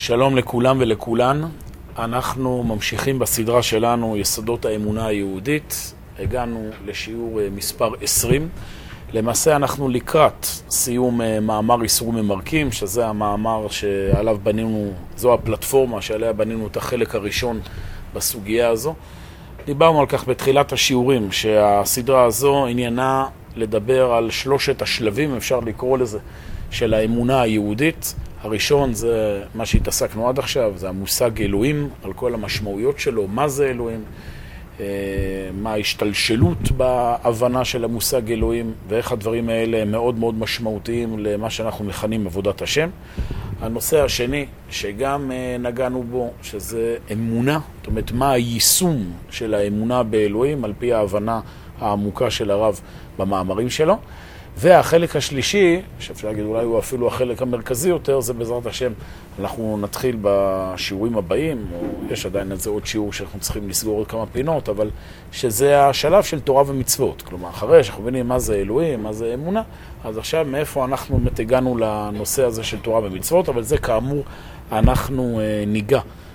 שלום לכולם ולכולן. אנחנו ממשיכים בסדרה שלנו יסודות האמונה היהודית. הגענו לשיעור מספר 20. למעשה אנחנו לקראת סיום מאמר איסור ממרקים, שזה המאמר שעליו בנינו, זו הפלטפורמה שעליה בנינו את החלק הראשון בסוגיה הזו. דיברנו על כך בתחילת השיעורים, שהסדרה הזו עניינה לדבר על שלושת השלבים, אפשר לקרוא לזה, של האמונה היהודית. הראשון זה מה שהתעסקנו עד עכשיו, זה המושג אלוהים, על כל המשמעויות שלו, מה זה אלוהים, מה ההשתלשלות בהבנה של המושג אלוהים, ואיך הדברים האלה מאוד מאוד משמעותיים למה שאנחנו מכנים עבודת השם. הנושא השני שגם נגענו בו, שזה אמונה, זאת אומרת מה היישום של האמונה באלוהים על פי ההבנה העמוקה של הרב במאמרים שלו. והחלק השלישי, שאפשר להגיד אולי הוא אפילו החלק המרכזי יותר, זה בעזרת השם, אנחנו נתחיל בשיעורים הבאים, או יש עדיין איזה עוד שיעור שאנחנו צריכים לסגור עוד כמה פינות, אבל שזה השלב של תורה ומצוות. כלומר, אחרי שאנחנו מבינים מה זה אלוהים, מה זה אמונה, אז עכשיו מאיפה אנחנו הגענו לנושא הזה של תורה ומצוות, אבל זה כאמור אנחנו ניגע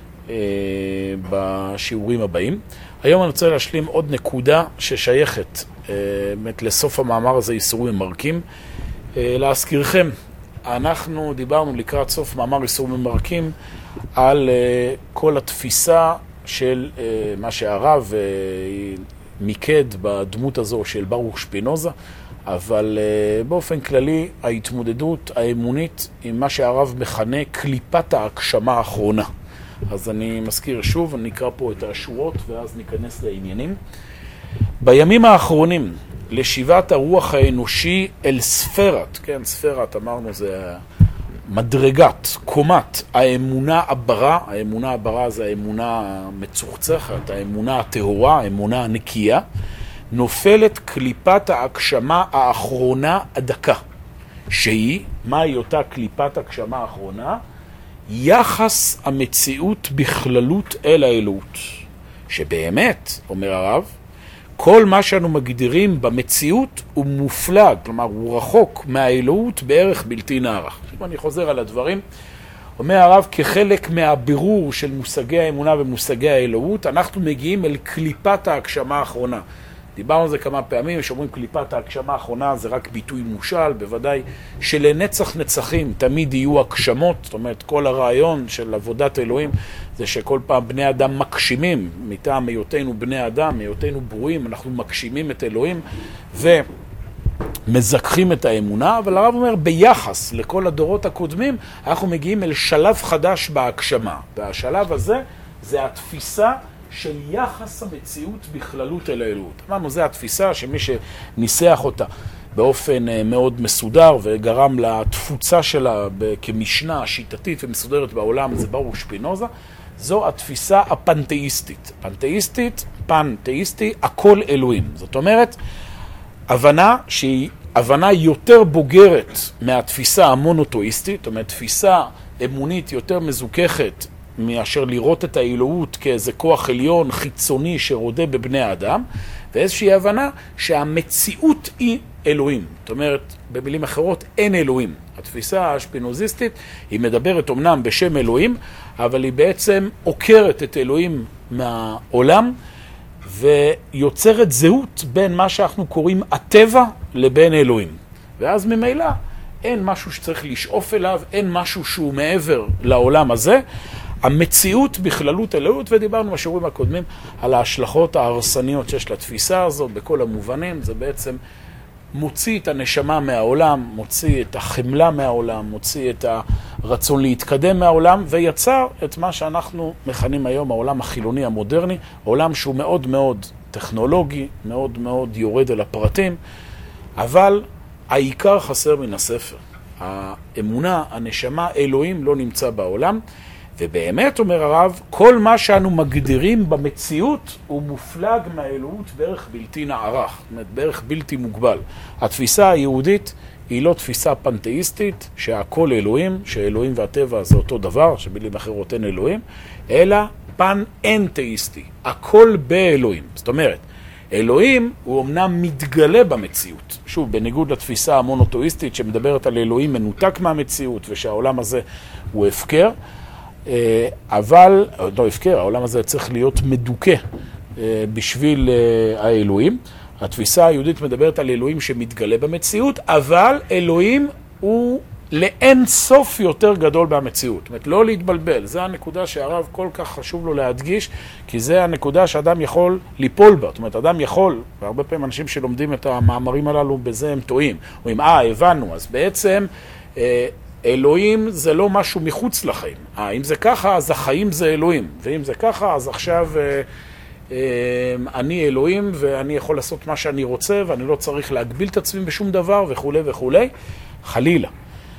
בשיעורים הבאים. היום אני רוצה להשלים עוד נקודה ששייכת באמת לסוף המאמר הזה, איסור ממרקים. להזכירכם, אנחנו דיברנו לקראת סוף מאמר איסור ממרקים על כל התפיסה של מה שהרב מיקד בדמות הזו של ברוך שפינוזה, אבל באופן כללי ההתמודדות האמונית עם מה שהרב מכנה קליפת ההגשמה האחרונה. אז אני מזכיר שוב, אני נקרא פה את השורות ואז ניכנס לעניינים. בימים האחרונים, לשיבת הרוח האנושי אל ספרת, כן, ספרת אמרנו זה מדרגת, קומת, האמונה הברה, האמונה הברה זה האמונה המצוחצחת, האמונה הטהורה, האמונה הנקייה, נופלת קליפת ההגשמה האחרונה הדקה, שהיא, מהי אותה קליפת ההגשמה האחרונה? יחס המציאות בכללות אל האלוהות, שבאמת, אומר הרב, כל מה שאנו מגדירים במציאות הוא מופלג, כלומר הוא רחוק מהאלוהות בערך בלתי נערך. אם אני חוזר על הדברים, אומר הרב, כחלק מהבירור של מושגי האמונה ומושגי האלוהות, אנחנו מגיעים אל קליפת ההגשמה האחרונה. דיברנו על זה כמה פעמים, שאומרים קליפת ההגשמה האחרונה זה רק ביטוי מושל, בוודאי שלנצח נצחים תמיד יהיו הגשמות, זאת אומרת כל הרעיון של עבודת אלוהים זה שכל פעם בני אדם מגשימים, מטעם היותנו בני אדם, היותנו ברואים, אנחנו מגשימים את אלוהים ומזכחים את האמונה, אבל הרב אומר ביחס לכל הדורות הקודמים אנחנו מגיעים אל שלב חדש בהגשמה, והשלב הזה זה התפיסה של יחס המציאות בכללות אל האלוהות. אמרנו, זו התפיסה שמי שניסח אותה באופן מאוד מסודר וגרם לתפוצה שלה כמשנה שיטתית ומסודרת בעולם, זה ברוך שפינוזה, זו התפיסה הפנתאיסטית. פנתאיסטי, הכל אלוהים. זאת אומרת, הבנה שהיא הבנה יותר בוגרת מהתפיסה המונותואיסטית, זאת אומרת, תפיסה אמונית יותר מזוככת מאשר לראות את האלוהות כאיזה כוח עליון חיצוני שרודה בבני האדם, ואיזושהי הבנה שהמציאות היא אלוהים. זאת אומרת, במילים אחרות, אין אלוהים. התפיסה השפינוזיסטית היא מדברת אומנם בשם אלוהים, אבל היא בעצם עוקרת את אלוהים מהעולם, ויוצרת זהות בין מה שאנחנו קוראים הטבע לבין אלוהים. ואז ממילא אין משהו שצריך לשאוף אליו, אין משהו שהוא מעבר לעולם הזה, המציאות בכללות אלוהות, ודיברנו בשיעורים הקודמים על ההשלכות ההרסניות שיש לתפיסה הזו בכל המובנים. זה בעצם מוציא את הנשמה מהעולם, מוציא את החמלה מהעולם, מוציא את הרצון להתקדם מהעולם, ויצר את מה שאנחנו מכנים היום העולם החילוני המודרני, עולם שהוא מאוד מאוד טכנולוגי, מאוד מאוד יורד אל הפרטים, אבל העיקר חסר מן הספר. האמונה, הנשמה, אלוהים לא נמצא בעולם, ובאמת, אומר הרב, כל מה שאנו מגדירים במציאות הוא מופלג מהאלוהות בערך בלתי נערך, זאת אומרת, בערך בלתי מוגבל. התפיסה היהודית היא לא תפיסה פנתאיסטית, שהכל אלוהים, שאלוהים והטבע זה אותו דבר, שבמילים אחרות אין אלוהים, אלא פן-אנתאיסטי, הכל באלוהים. זאת אומרת, אלוהים הוא אמנם מתגלה במציאות. שוב, בניגוד לתפיסה המונותואיסטית שמדברת על אלוהים מנותק מהמציאות ושהעולם הזה הוא הפקר, אבל, לא הפקר, העולם הזה צריך להיות מדוכא בשביל האלוהים. התפיסה היהודית מדברת על אלוהים שמתגלה במציאות, אבל אלוהים הוא לאין סוף יותר גדול במציאות. זאת אומרת, לא להתבלבל. זו הנקודה שהרב כל כך חשוב לו להדגיש, כי זה הנקודה שאדם יכול ליפול בה. זאת אומרת, אדם יכול, והרבה פעמים אנשים שלומדים את המאמרים הללו, בזה הם טועים. אומרים, הבנו, אז בעצם אלוהים זה לא משהו מחוץ לחיים. אם זה ככה, אז החיים זה אלוהים. ואם זה ככה, אז עכשיו אני אלוהים, ואני יכול לעשות מה שאני רוצה, ואני לא צריך להגביל את עצמי בשום דבר, וכו' וכו'. חלילה.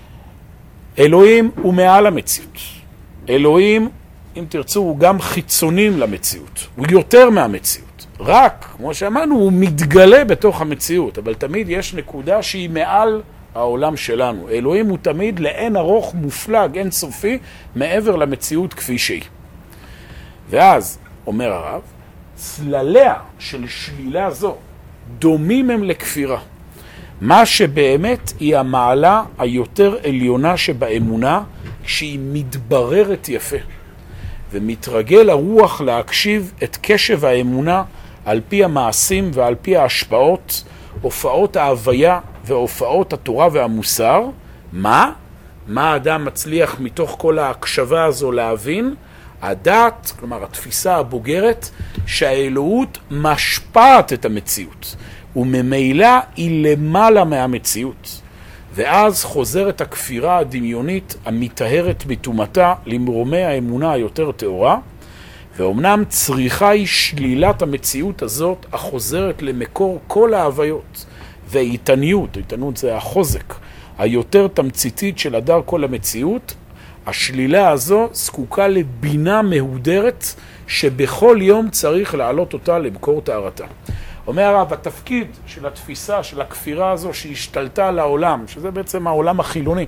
אלוהים הוא מעל המציאות. אלוהים, אם תרצו, הוא גם חיצונים למציאות. הוא יותר מהמציאות. רק, כמו שאמרנו, הוא מתגלה בתוך המציאות, אבל תמיד יש נקודה שהיא מעל העולם שלנו. אלוהים הוא תמיד לאין ארוך מופלג, אין סופי, מעבר למציאות כפי שהיא. ואז, אומר הרב, צלליה של שלילה זו דומים הם לכפירה. מה שבאמת היא המעלה היותר עליונה שבאמונה, שהיא מתבררת יפה. ומתרגל הרוח להקשיב את קשב האמונה על פי המעשים ועל פי ההשפעות, הופעות ההוויה והופעות התורה והמוסר. מה האדם מצליח מתוך כל ההקשבה הזו להבין? הדעת, כלומר התפיסה הבוגרת, שהאלוהות משפעת את המציאות. וממילא היא למעלה מהמציאות. ואז חוזרת הכפירה הדמיונית המתאהרת בתומתה למרומי האמונה היותר תאורה, ואומנם צריכה היא שלילת המציאות הזאת החוזרת למקור כל ההוויות. ואיתניות, איתנות זה החוזק, היותר תמציתית של הדר כל המציאות, השלילה הזו זקוקה לבינה מהודרת שבכל יום צריך להעלות אותה למקור טהרתה. אומר הרב, התפקיד של התפיסה, של הכפירה הזו שהשתלטה על העולם, שזה בעצם העולם החילוני,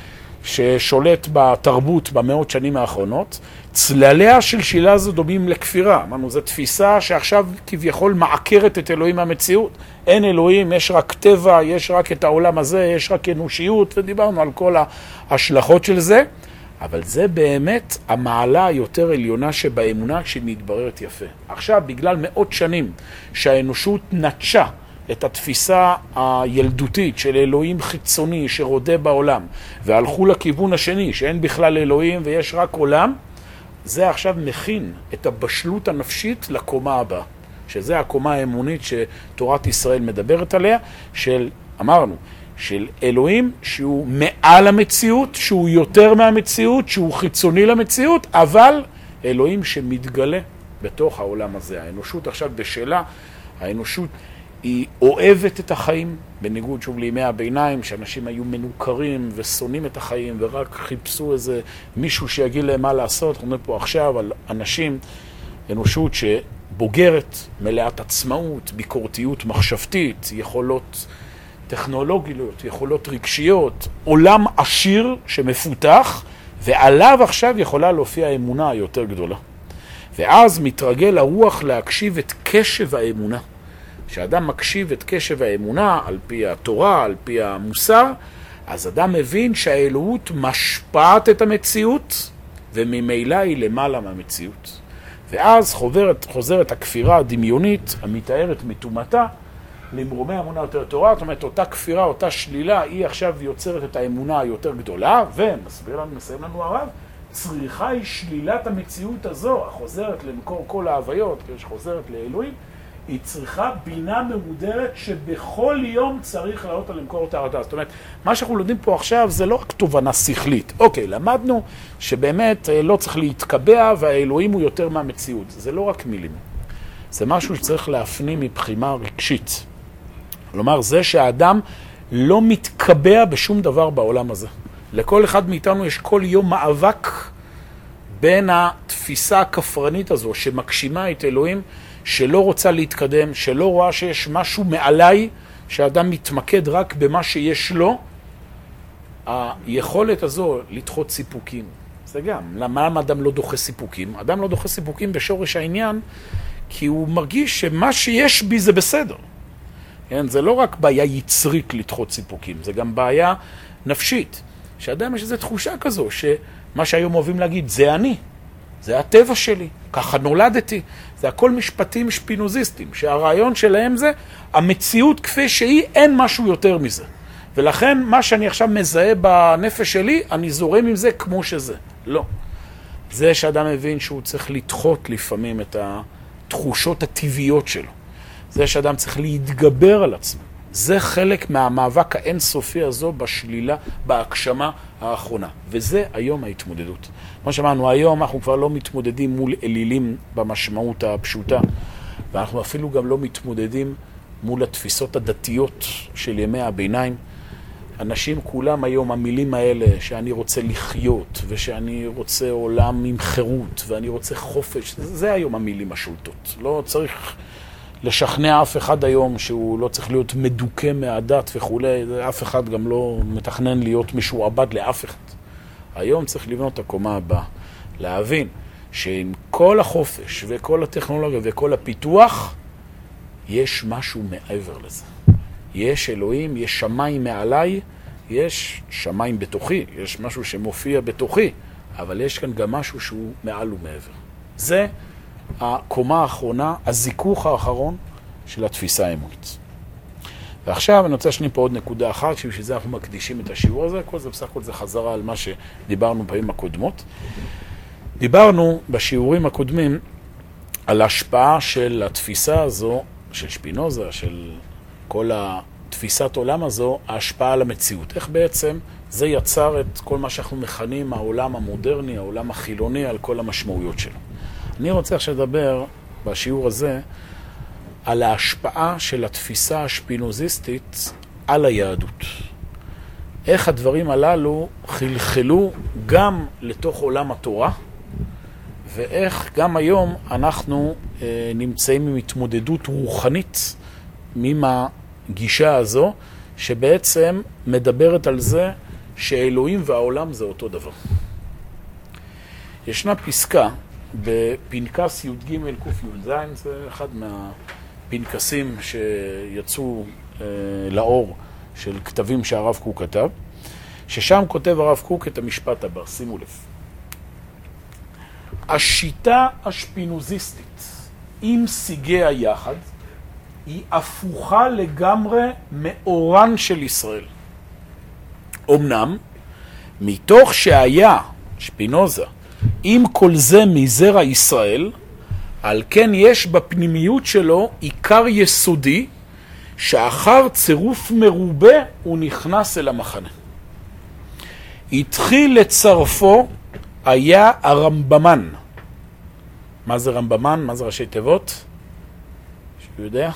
ששולט בתרבות במאות שנים האחרונות, צלליה של שלילה הזו דומים לכפירה. אמרנו, זו תפיסה שעכשיו כביכול מעקרת את אלוהים מהמציאות. אין אלוהים, יש רק טבע, יש רק את העולם הזה, יש רק אנושיות, ודיברנו על כל ההשלכות של זה. אבל זה באמת המעלה היותר עליונה שבאמונה כשהיא מתבררת יפה. עכשיו, בגלל מאות שנים שהאנושות נטשה את התפיסה הילדותית של אלוהים חיצוני שרודה בעולם, והלכו לכיוון השני שאין בכלל אלוהים ויש רק עולם, זה עכשיו מכין את הבשלות הנפשית לקומה הבאה, שזה הקומה האמונית שתורת ישראל מדברת עליה, אמרנו, של אלוהים שהוא מעל המציאות, שהוא יותר מהמציאות, שהוא חיצוני למציאות, אבל אלוהים שמתגלה בתוך העולם הזה. האנושות עכשיו בשאלה, האנושות היא אוהבת את החיים, בניגוד שוב לימי הביניים, שאנשים היו מנוכרים ושונאים את החיים, ורק חיפשו איזה מישהו שיגיד להם מה לעשות. אנחנו מדברים פה עכשיו על אנשים, אנושות שבוגרת, מלאת עצמאות, ביקורתיות מחשבתית, יכולות טכנולוגיות, יכולות רגשיות, עולם עשיר שמפותח, ועליו עכשיו יכולה להופיע האמונה היותר גדולה. ואז מתרגל הרוח להקשיב את קשב האמונה. כשאדם מקשיב את קשב האמונה על פי התורה, על פי המוסר, אז אדם מבין שהאלוהות משפעת את המציאות, וממילא היא למעלה מהמציאות. ואז חוזרת הכפירה הדמיונית, המתארת מתומתה, למרומי האמונה יותר תורה. זאת אומרת, אותה כפירה, אותה שלילה, היא עכשיו יוצרת את האמונה היותר גדולה, ומסיים לנו הרב, צריכה היא שלילת המציאות הזו, החוזרת למקור כל ההוויות, שחוזרת לאלוהים, היא צריכה בינה ממודרת שבכל יום צריך לעלות על למקור טהרתה. זאת אומרת, מה שאנחנו לומדים פה עכשיו זה לא רק תובנה שכלית. אוקיי, למדנו שבאמת לא צריך להתקבע והאלוהים הוא יותר מהמציאות. זה לא רק מילים. זה משהו שצריך להפנים מבחינה רגשית. כלומר, זה שהאדם לא מתקבע בשום דבר בעולם הזה. לכל אחד מאיתנו יש כל יום מאבק בין התפיסה הכפרנית הזו שמגשימה את אלוהים, שלא רוצה להתקדם, שלא רואה שיש משהו מעליי, שהאדם מתמקד רק במה שיש לו. היכולת הזו לדחות סיפוקים. זה גם, למה אדם לא דוחה סיפוקים? אדם לא דוחה סיפוקים בשורש העניין, כי הוא מרגיש שמה שיש בי זה בסדר. כן? זה לא רק בעיה יצרית לדחות סיפוקים, זה גם בעיה נפשית. שאדם יש איזו תחושה כזו, מה שהיום אוהבים להגיד, זה אני, זה הטבע שלי, ככה נולדתי. זה הכל משפטים שפינוזיסטיים, שהרעיון שלהם זה המציאות כפי שהיא, אין משהו יותר מזה. ולכן מה שאני עכשיו מזהה בנפש שלי, אני זורם עם זה כמו שזה. לא. זה שאדם מבין שהוא צריך לדחות לפעמים את התחושות הטבעיות שלו. זה שאדם צריך להתגבר על עצמו. זה חלק מהמאבק האינסופי הזו בשלילה, בהגשמה האחרונה. וזה היום ההתמודדות. כמו שאמרנו, היום אנחנו כבר לא מתמודדים מול אלילים במשמעות הפשוטה, ואנחנו אפילו גם לא מתמודדים מול התפיסות הדתיות של ימי הביניים. אנשים כולם היום, המילים האלה שאני רוצה לחיות, ושאני רוצה עולם עם חירות, ואני רוצה חופש, זה היום המילים השולטות. לא צריך לשכנע אף אחד היום שהוא לא צריך להיות מדוכא מהדת וכו'. אף אחד גם לא מתכנן להיות משועבד לאף אחד. היום צריך לבנות את הקומה הבאה. להבין שעם כל החופש וכל הטכנולוגיה וכל הפיתוח, יש משהו מעבר לזה. יש אלוהים, יש שמיים מעליי, יש שמיים בתוכי, יש משהו שמופיע בתוכי, אבל יש כאן גם משהו שהוא מעל ומעבר. זה הקומה האחרונה, הזיכוך האחרון של התפיסה האמונית. ועכשיו אני רוצה שניים פה עוד נקודה אחת, שבשביל זה אנחנו מקדישים את השיעור הזה, כל זה בסך הכל זה חזרה על מה שדיברנו בפעמים הקודמות. דיברנו בשיעורים הקודמים על ההשפעה של התפיסה הזו, של שפינוזה, של כל התפיסת עולם הזו, ההשפעה על המציאות. איך בעצם זה יצר את כל מה שאנחנו מכנים העולם המודרני, העולם החילוני, על כל המשמעויות שלו. אני רוצה עכשיו לדבר בשיעור הזה על ההשפעה של התפיסה השפינוזיסטית על היהדות. איך הדברים הללו חלחלו גם לתוך עולם התורה, ואיך גם היום אנחנו נמצאים עם התמודדות רוחנית עם הגישה הזו, שבעצם מדברת על זה שאלוהים והעולם זה אותו דבר. ישנה פסקה בפנקס י"ג ק"ז, זה אחד מהפנקסים שיצאו לאור של כתבים שהרב קוק כתב, ששם כותב הרב קוק את המשפט הבא, שימו לב. השיטה השפינוזיסטית עם סיגי היחד היא הפוכה לגמרי מאורן של ישראל. אמנם, מתוך שהיה שפינוזה עם כל זה מזרע ישראל, על כן יש בפנימיות שלו עיקר יסודי, שאחר צירוף מרובה הוא נכנס אל המחנה. התחיל לצרפו היה הרמב"מן. מה זה רמב"מן? מה זה ראשי תיבות? שהוא יודע?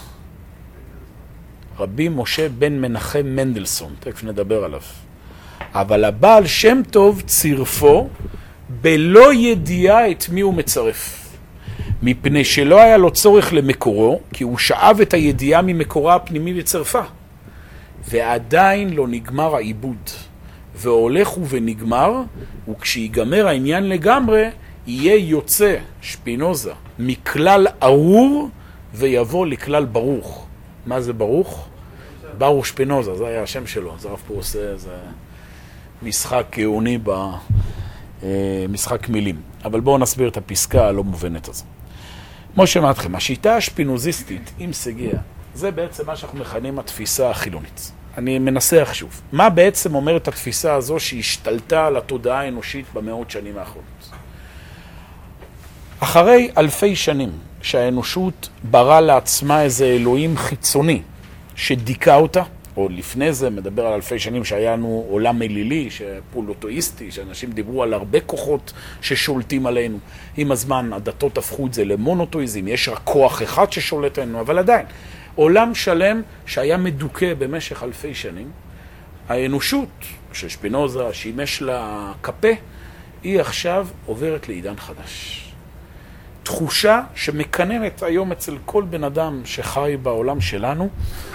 רבי משה בן מנחם מנדלסון, תכף נדבר עליו. אבל הבעל שם טוב צירפו בלא ידיעה את מי הוא מצרף. מפני שלא היה לו צורך למקורו, כי הוא שאב את הידיעה ממקורה הפנימי וצרפה. ועדיין לא נגמר העיבוד. והולך ונגמר, וכשיגמר העניין לגמרי, יהיה יוצא שפינוזה מכלל ארור ויבוא לכלל ברוך. מה זה ברוך? ברוך שפינוזה, זה היה השם שלו. זה הרב פה עושה איזה משחק גאוני במשחק מילים. אבל בואו נסביר את הפסקה הלא מובנת הזו. כמו שאמרתי לכם, השיטה השפינוזיסטית עם סגיה, זה בעצם מה שאנחנו מכנים התפיסה החילונית. אני מנסח שוב. מה בעצם אומרת התפיסה הזו שהשתלטה על התודעה האנושית במאות שנים האחרונות? אחרי אלפי שנים שהאנושות ברא לעצמה איזה אלוהים חיצוני שדיקה אותה, או לפני זה מדבר על אלפי שנים שהיה לנו עולם אלילי, פולוטואיסטי, שאנשים דיברו על הרבה כוחות ששולטים עלינו. עם הזמן הדתות הפכו את זה למונותואיזם, יש רק כוח אחד ששולט עלינו, אבל עדיין. עולם שלם שהיה מדוכא במשך אלפי שנים, האנושות ששפינוזה שימש לה כפה, היא עכשיו עוברת לעידן חדש. תחושה שמקננת היום אצל כל בן אדם שחי בעולם שלנו,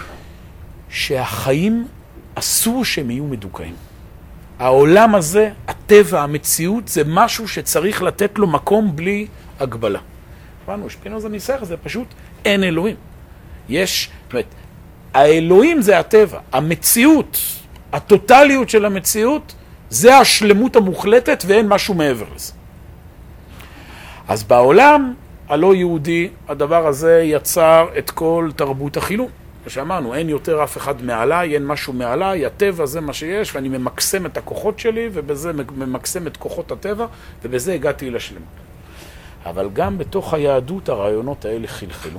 שהחיים אסור שהם יהיו מדוכאים. העולם הזה, הטבע, המציאות, זה משהו שצריך לתת לו מקום בלי הגבלה. הבנו, שפינוזה ניסח, זה פשוט אין אלוהים. יש, זאת אומרת, האלוהים זה הטבע, המציאות, הטוטליות של המציאות, זה השלמות המוחלטת ואין משהו מעבר לזה. אז בעולם הלא יהודי, הדבר הזה יצר את כל תרבות החילון. שאמרנו, אין יותר אף אחד מעליי, אין משהו מעליי, הטבע זה מה שיש, ואני ממקסם את הכוחות שלי, ובזה ממקסם את כוחות הטבע, ובזה הגעתי לשלמות. אבל גם בתוך היהדות הרעיונות האלה חלחלו.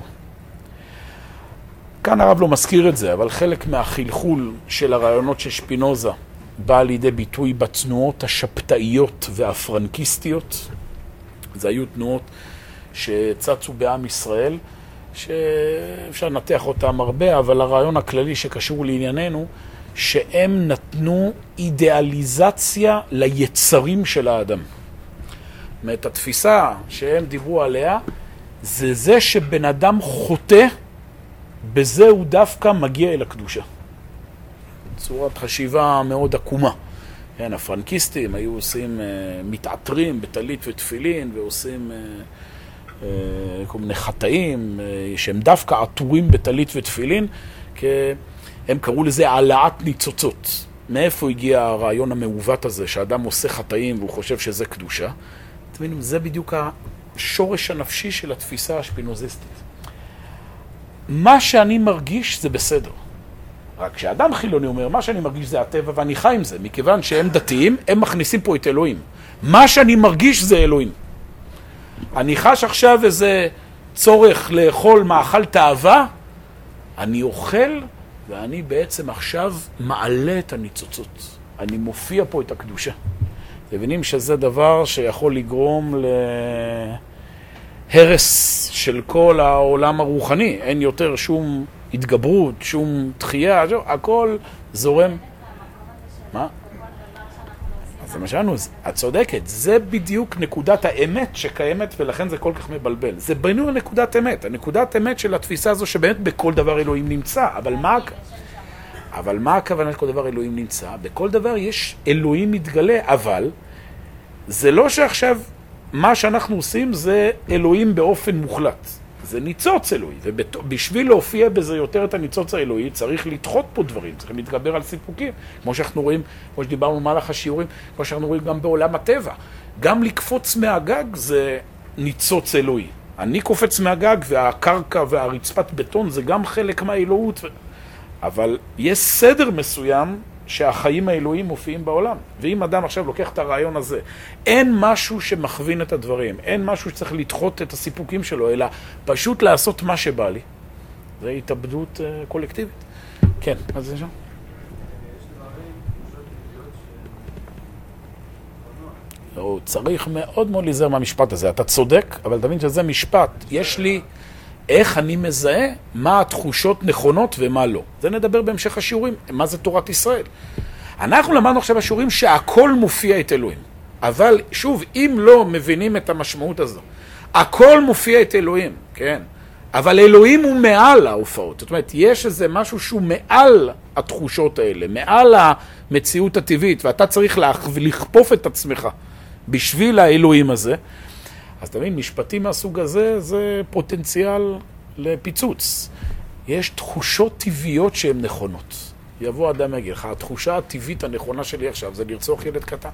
כאן הרב לא מזכיר את זה, אבל חלק מהחלחול של הרעיונות של שפינוזה בא לידי ביטוי בתנועות השבתאיות והפרנקיסטיות. זה היו תנועות שצצו בעם ישראל, שאפשר לנתח אותם הרבה, אבל הרעיון הכללי שקשור לענייננו, שהם נתנו אידיאליזציה ליצרים של האדם. זאת התפיסה שהם דיברו עליה, זה שבן אדם חוטא, בזה הוא דווקא מגיע אל הקדושה. צורת חשיבה מאוד עקומה. כן, הפרנקיסטים היו עושים, מתעטרים בטלית ותפילין, ועושים כל מיני חטאים, שהם דווקא עטורים בטלית ותפילין, כי הם קראו לזה העלאת ניצוצות. מאיפה הגיע הרעיון המעוות הזה, שאדם עושה חטאים והוא חושב שזה קדושה? אתם יודעים, זה בדיוק השורש הנפשי של התפיסה השפינוזיסטית. מה שאני מרגיש זה בסדר. רק כשאדם חילוני אומר, מה שאני מרגיש זה הטבע ואני חי עם זה, מכיוון שהם דתיים, הם מכניסים פה את אלוהים. מה שאני מרגיש זה אלוהים. אני חש עכשיו איזה צורך לאכול מאכל תאווה, אני אוכל ואני בעצם עכשיו מעלה את הניצוצות. אני מופיע פה את הקדושה. אתם מבינים שזה דבר שיכול לגרום להרס של כל העולם הרוחני. אין יותר שום התגברות, שום תחייה, הכל זורם. מה? אז זה מה שאנו, את צודקת, זה בדיוק נקודת האמת שקיימת ולכן זה כל כך מבלבל. זה בינו נקודת אמת, הנקודת אמת של התפיסה הזו שבאמת בכל דבר אלוהים נמצא, אבל מה הכוונה שכל דבר אלוהים נמצא? בכל דבר יש אלוהים מתגלה, אבל זה לא שעכשיו מה שאנחנו עושים זה אלוהים באופן מוחלט. זה ניצוץ אלוהי, ובשביל להופיע בזה יותר את הניצוץ האלוהי, צריך לדחות פה דברים, צריך להתגבר על סיפוקים, כמו שאנחנו רואים, כמו שדיברנו במהלך השיעורים, כמו שאנחנו רואים גם בעולם הטבע. גם לקפוץ מהגג זה ניצוץ אלוהי. אני קופץ מהגג והקרקע והרצפת בטון זה גם חלק מהאלוהות, אבל יש סדר מסוים שהחיים האלוהים מופיעים בעולם. ואם אדם עכשיו לוקח את הרעיון הזה, אין משהו שמכווין את הדברים, אין משהו שצריך לדחות את הסיפוקים שלו, אלא פשוט לעשות מה שבא לי. זה התאבדות קולקטיבית. כן, מה זה שם? צריך מאוד מאוד להיזהר מהמשפט הזה. אתה צודק, אבל תבין שזה משפט. יש לי איך אני מזהה מה התחושות נכונות ומה לא. זה נדבר בהמשך השיעורים, מה זה תורת ישראל. אנחנו למדנו עכשיו בשיעורים שהכל מופיע את אלוהים. אבל שוב, אם לא מבינים את המשמעות הזו, הכל מופיע את אלוהים, כן? אבל אלוהים הוא מעל ההופעות. זאת אומרת, יש איזה משהו שהוא מעל התחושות האלה, מעל המציאות הטבעית, ואתה צריך לכפוף את עצמך בשביל האלוהים הזה. אז תמיד, משפטים מהסוג הזה, זה פוטנציאל לפיצוץ. יש תחושות טבעיות שהן נכונות. יבוא אדם יגיד לך, התחושה הטבעית הנכונה שלי עכשיו זה לרצוח ילד קטן.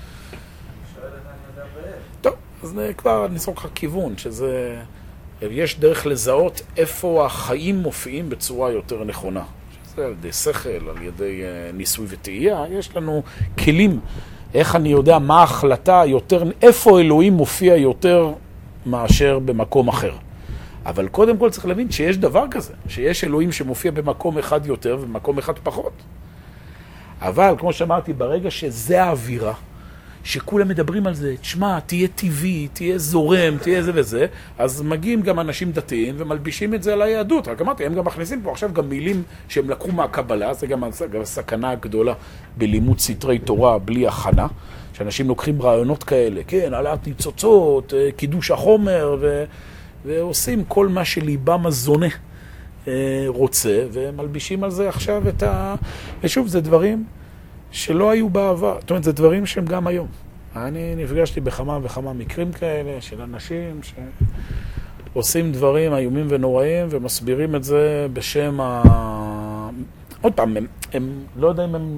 טוב, אז כבר ניסוק לך כיוון, שזה... יש דרך לזהות איפה החיים מופיעים בצורה יותר נכונה. שזה על ידי שכל, על ידי ניסוי וטעייה. יש לנו כלים. איך אני יודע מה ההחלטה יותר, איפה אלוהים מופיע יותר מאשר במקום אחר. אבל קודם כל צריך להבין שיש דבר כזה, שיש אלוהים שמופיע במקום אחד יותר ובמקום אחד פחות. אבל כמו שאמרתי, ברגע שזה האווירה, שכולם מדברים על זה, תשמע, תהיה טבעי, תהיה זורם, תהיה זה וזה, אז מגיעים גם אנשים דתיים ומלבישים את זה על היהדות. רק אמרתי, הם גם מכניסים פה עכשיו גם מילים שהם לקחו מהקבלה, זה גם הסכנה הגדולה בלימוד סתרי תורה בלי הכנה, שאנשים לוקחים רעיונות כאלה, כן, העלאת ניצוצות, קידוש החומר, ועושים כל מה שליבם הזונה רוצה, ומלבישים על זה עכשיו את ושוב, זה דברים שלא היו בעבר. זאת אומרת, זה דברים שהם גם היום. אני נפגשתי בכמה וכמה מקרים כאלה של אנשים שעושים דברים איומים ונוראים ומסבירים את זה בשם עוד פעם, הם לא יודע אם הם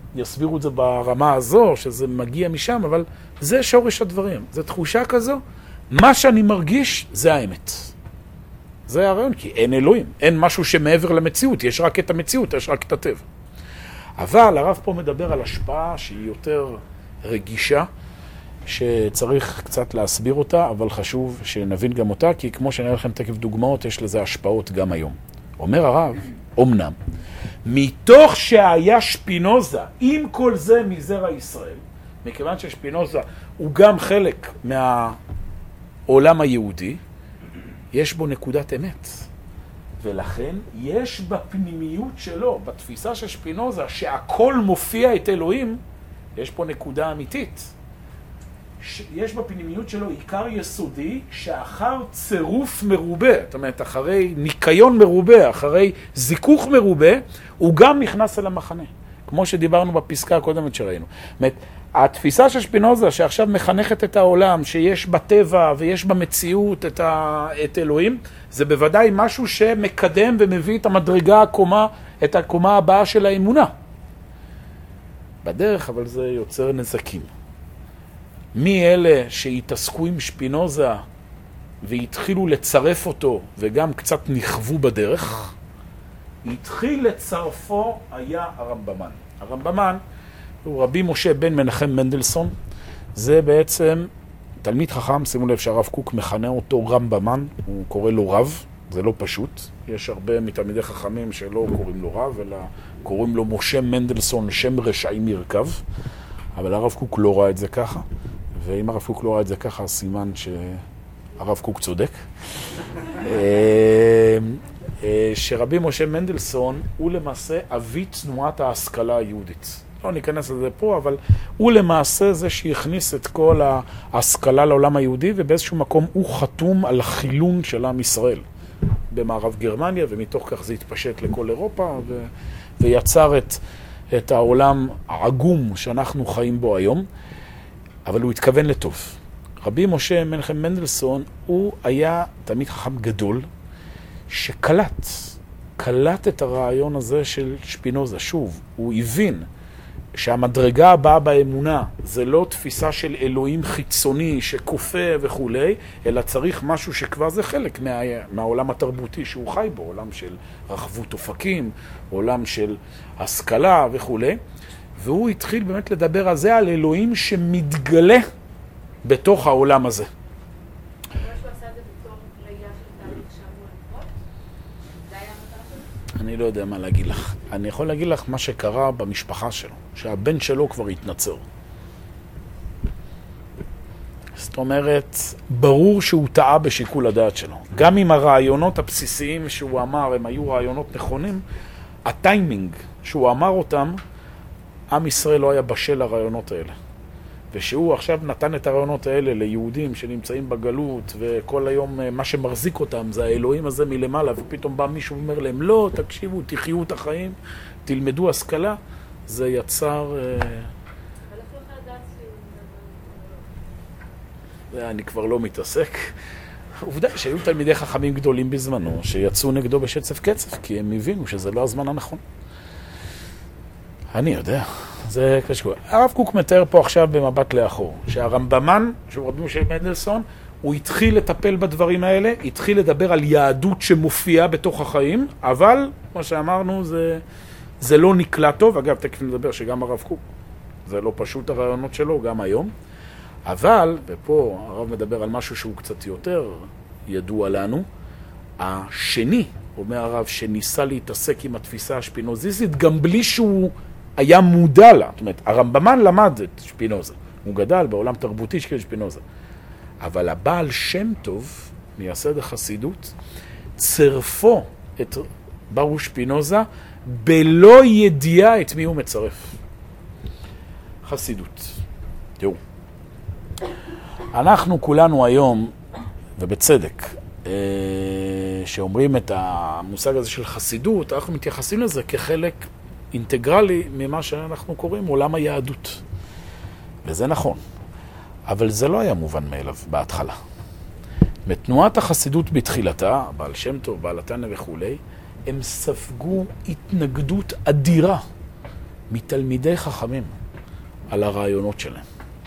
יסבירו את זה ברמה הזו, שזה מגיע משם, אבל זה שורש הדברים. זו תחושה כזו, מה שאני מרגיש זה האמת. זה הרעיון, כי אין אלוהים, אין משהו שמעבר למציאות, יש רק את המציאות, יש רק את הטבע. אבל הרב פה מדבר על השפעה שהיא יותר רגישה, שצריך קצת להסביר אותה, אבל חשוב שנבין גם אותה, כי כמו שאני אראה לכם תקף דוגמאות, יש לזה השפעות גם היום. אומר הרב, אומנם, מתוך שהיה שפינוזה, עם כל זה מזרע ישראל, מכיוון ששפינוזה הוא גם חלק מהעולם היהודי, יש בו נקודת אמת. ולכן יש בפנימיות שלו, בתפיסה של שפינוזה, שהכל מופיע את אלוהים, יש פה נקודה אמיתית. יש בפנימיות שלו עיקר יסודי שאחר צירוף מרובה, זאת אומרת, אחרי ניקיון מרובה, אחרי זיכוך מרובה, הוא גם נכנס אל המחנה. כמו שדיברנו בפסקה הקודמת שראינו. זאת אומרת, התפיסה של שפינוזה שעכשיו מחנכת את העולם, שיש בטבע ויש במציאות את אלוהים, זה בוודאי משהו שמקדם ומביא את המדרגה הקומה, את הקומה הבאה של האמונה. בדרך, אבל זה יוצר נזקים. מי אלה שהתעסקו עם שפינוזה והתחילו לצרף אותו וגם קצת נכוו בדרך, התחיל לצרפו היה הרמב"מן. הרמב"מן הוא רבי משה בן מנחם מנדלסון, זה בעצם תלמיד חכם, שימו לב שהרב קוק מכנה אותו רמב"מן, הוא קורא לו רב, זה לא פשוט, יש הרבה מתלמידי חכמים שלא קוראים לו רב, אלא קוראים לו משה מנדלסון, שם רשעים ירכב, אבל הרב קוק לא ראה את זה ככה, ואם הרב קוק לא ראה את זה ככה, סימן שהרב קוק צודק. שרבי משה מנדלסון הוא למעשה אבי תנועת ההשכלה היהודית. לא ניכנס לזה פה, אבל הוא למעשה זה שהכניס את כל ההשכלה לעולם היהודי, ובאיזשהו מקום הוא חתום על החילון של עם ישראל במערב גרמניה, ומתוך כך זה התפשט לכל אירופה, ויצר את העולם העגום שאנחנו חיים בו היום, אבל הוא התכוון לטוב. רבי משה מנחם מנדלסון הוא היה תלמיד חכם גדול, שקלט את הרעיון הזה של שפינוזה. שוב, הוא הבין שהמדרגה הבאה באמונה זה לא תפיסה של אלוהים חיצוני שכופה וכו', אלא צריך משהו שכבר זה חלק מהעולם התרבותי שהוא חי בו, עולם של רחבות אופקים, עולם של השכלה וכו'. והוא התחיל באמת לדבר על זה, על אלוהים שמתגלה בתוך העולם הזה. אני לא יודע מה להגיד לך. אני יכול להגיד לך מה שקרה במשפחה שלו, שהבן שלו כבר התנצר. זאת אומרת, ברור שהוא טעה בשיקול הדעת שלו. גם אם הרעיונות הבסיסיים שהוא אמר, הם היו רעיונות נכונים, הטיימינג שהוא אמר אותם, עם ישראל לא היה בשל לרעיונות האלה. ושהוא עכשיו נתן את הרעיונות האלה ליהודים שנמצאים בגלות, וכל היום מה שמחזיק אותם זה האלוהים הזה מלמעלה, ופתאום בא מישהו ואומר להם, לא, תקשיבו, תחיו את החיים, תלמדו השכלה, זה יצר... אני כבר לא מתעסק. עובדה שהיו תלמידי חכמים גדולים בזמנו, שיצאו נגדו בשצף קצף, כי הם הבינו שזה לא הזמן הנכון. אני יודע. זה קשור. הרב קוק מתאר פה עכשיו במבט לאחור, שהרמב"מן, שהוא רבי משה מנדלסון, הוא התחיל לטפל בדברים האלה, התחיל לדבר על יהדות שמופיעה בתוך החיים, אבל, כמו שאמרנו, זה לא נקלע טוב. אגב, תכף נדבר שגם הרב קוק, זה לא פשוט הרעיונות שלו, גם היום. אבל, ופה הרב מדבר על משהו שהוא קצת יותר ידוע לנו, השני, אומר הרב, שניסה להתעסק עם התפיסה השפינוזיסטית, גם בלי שהוא היה מודע לה. זאת אומרת, הרמב"מן למד את שפינוזה. הוא גדל בעולם תרבותי של שפינוזה. אבל הבעל שם טוב, מייסד החסידות, צרפו את ברוך שפינוזה בלא ידיעה את מי הוא מצרף. חסידות. תראו. אנחנו כולנו היום, ובצדק, שאומרים את המושג הזה של חסידות, אנחנו מתייחסים לזה כחלק אינטגרלי ממה שאנחנו קוראים עולם היהדות. וזה נכון. אבל זה לא היה מובן מאליו בהתחלה. בתנועת החסידות בתחילתה, בעל שם טוב, בעל התנא וכו', הם ספגו התנגדות אדירה מתלמידי חכמים על הרעיונות שלהם.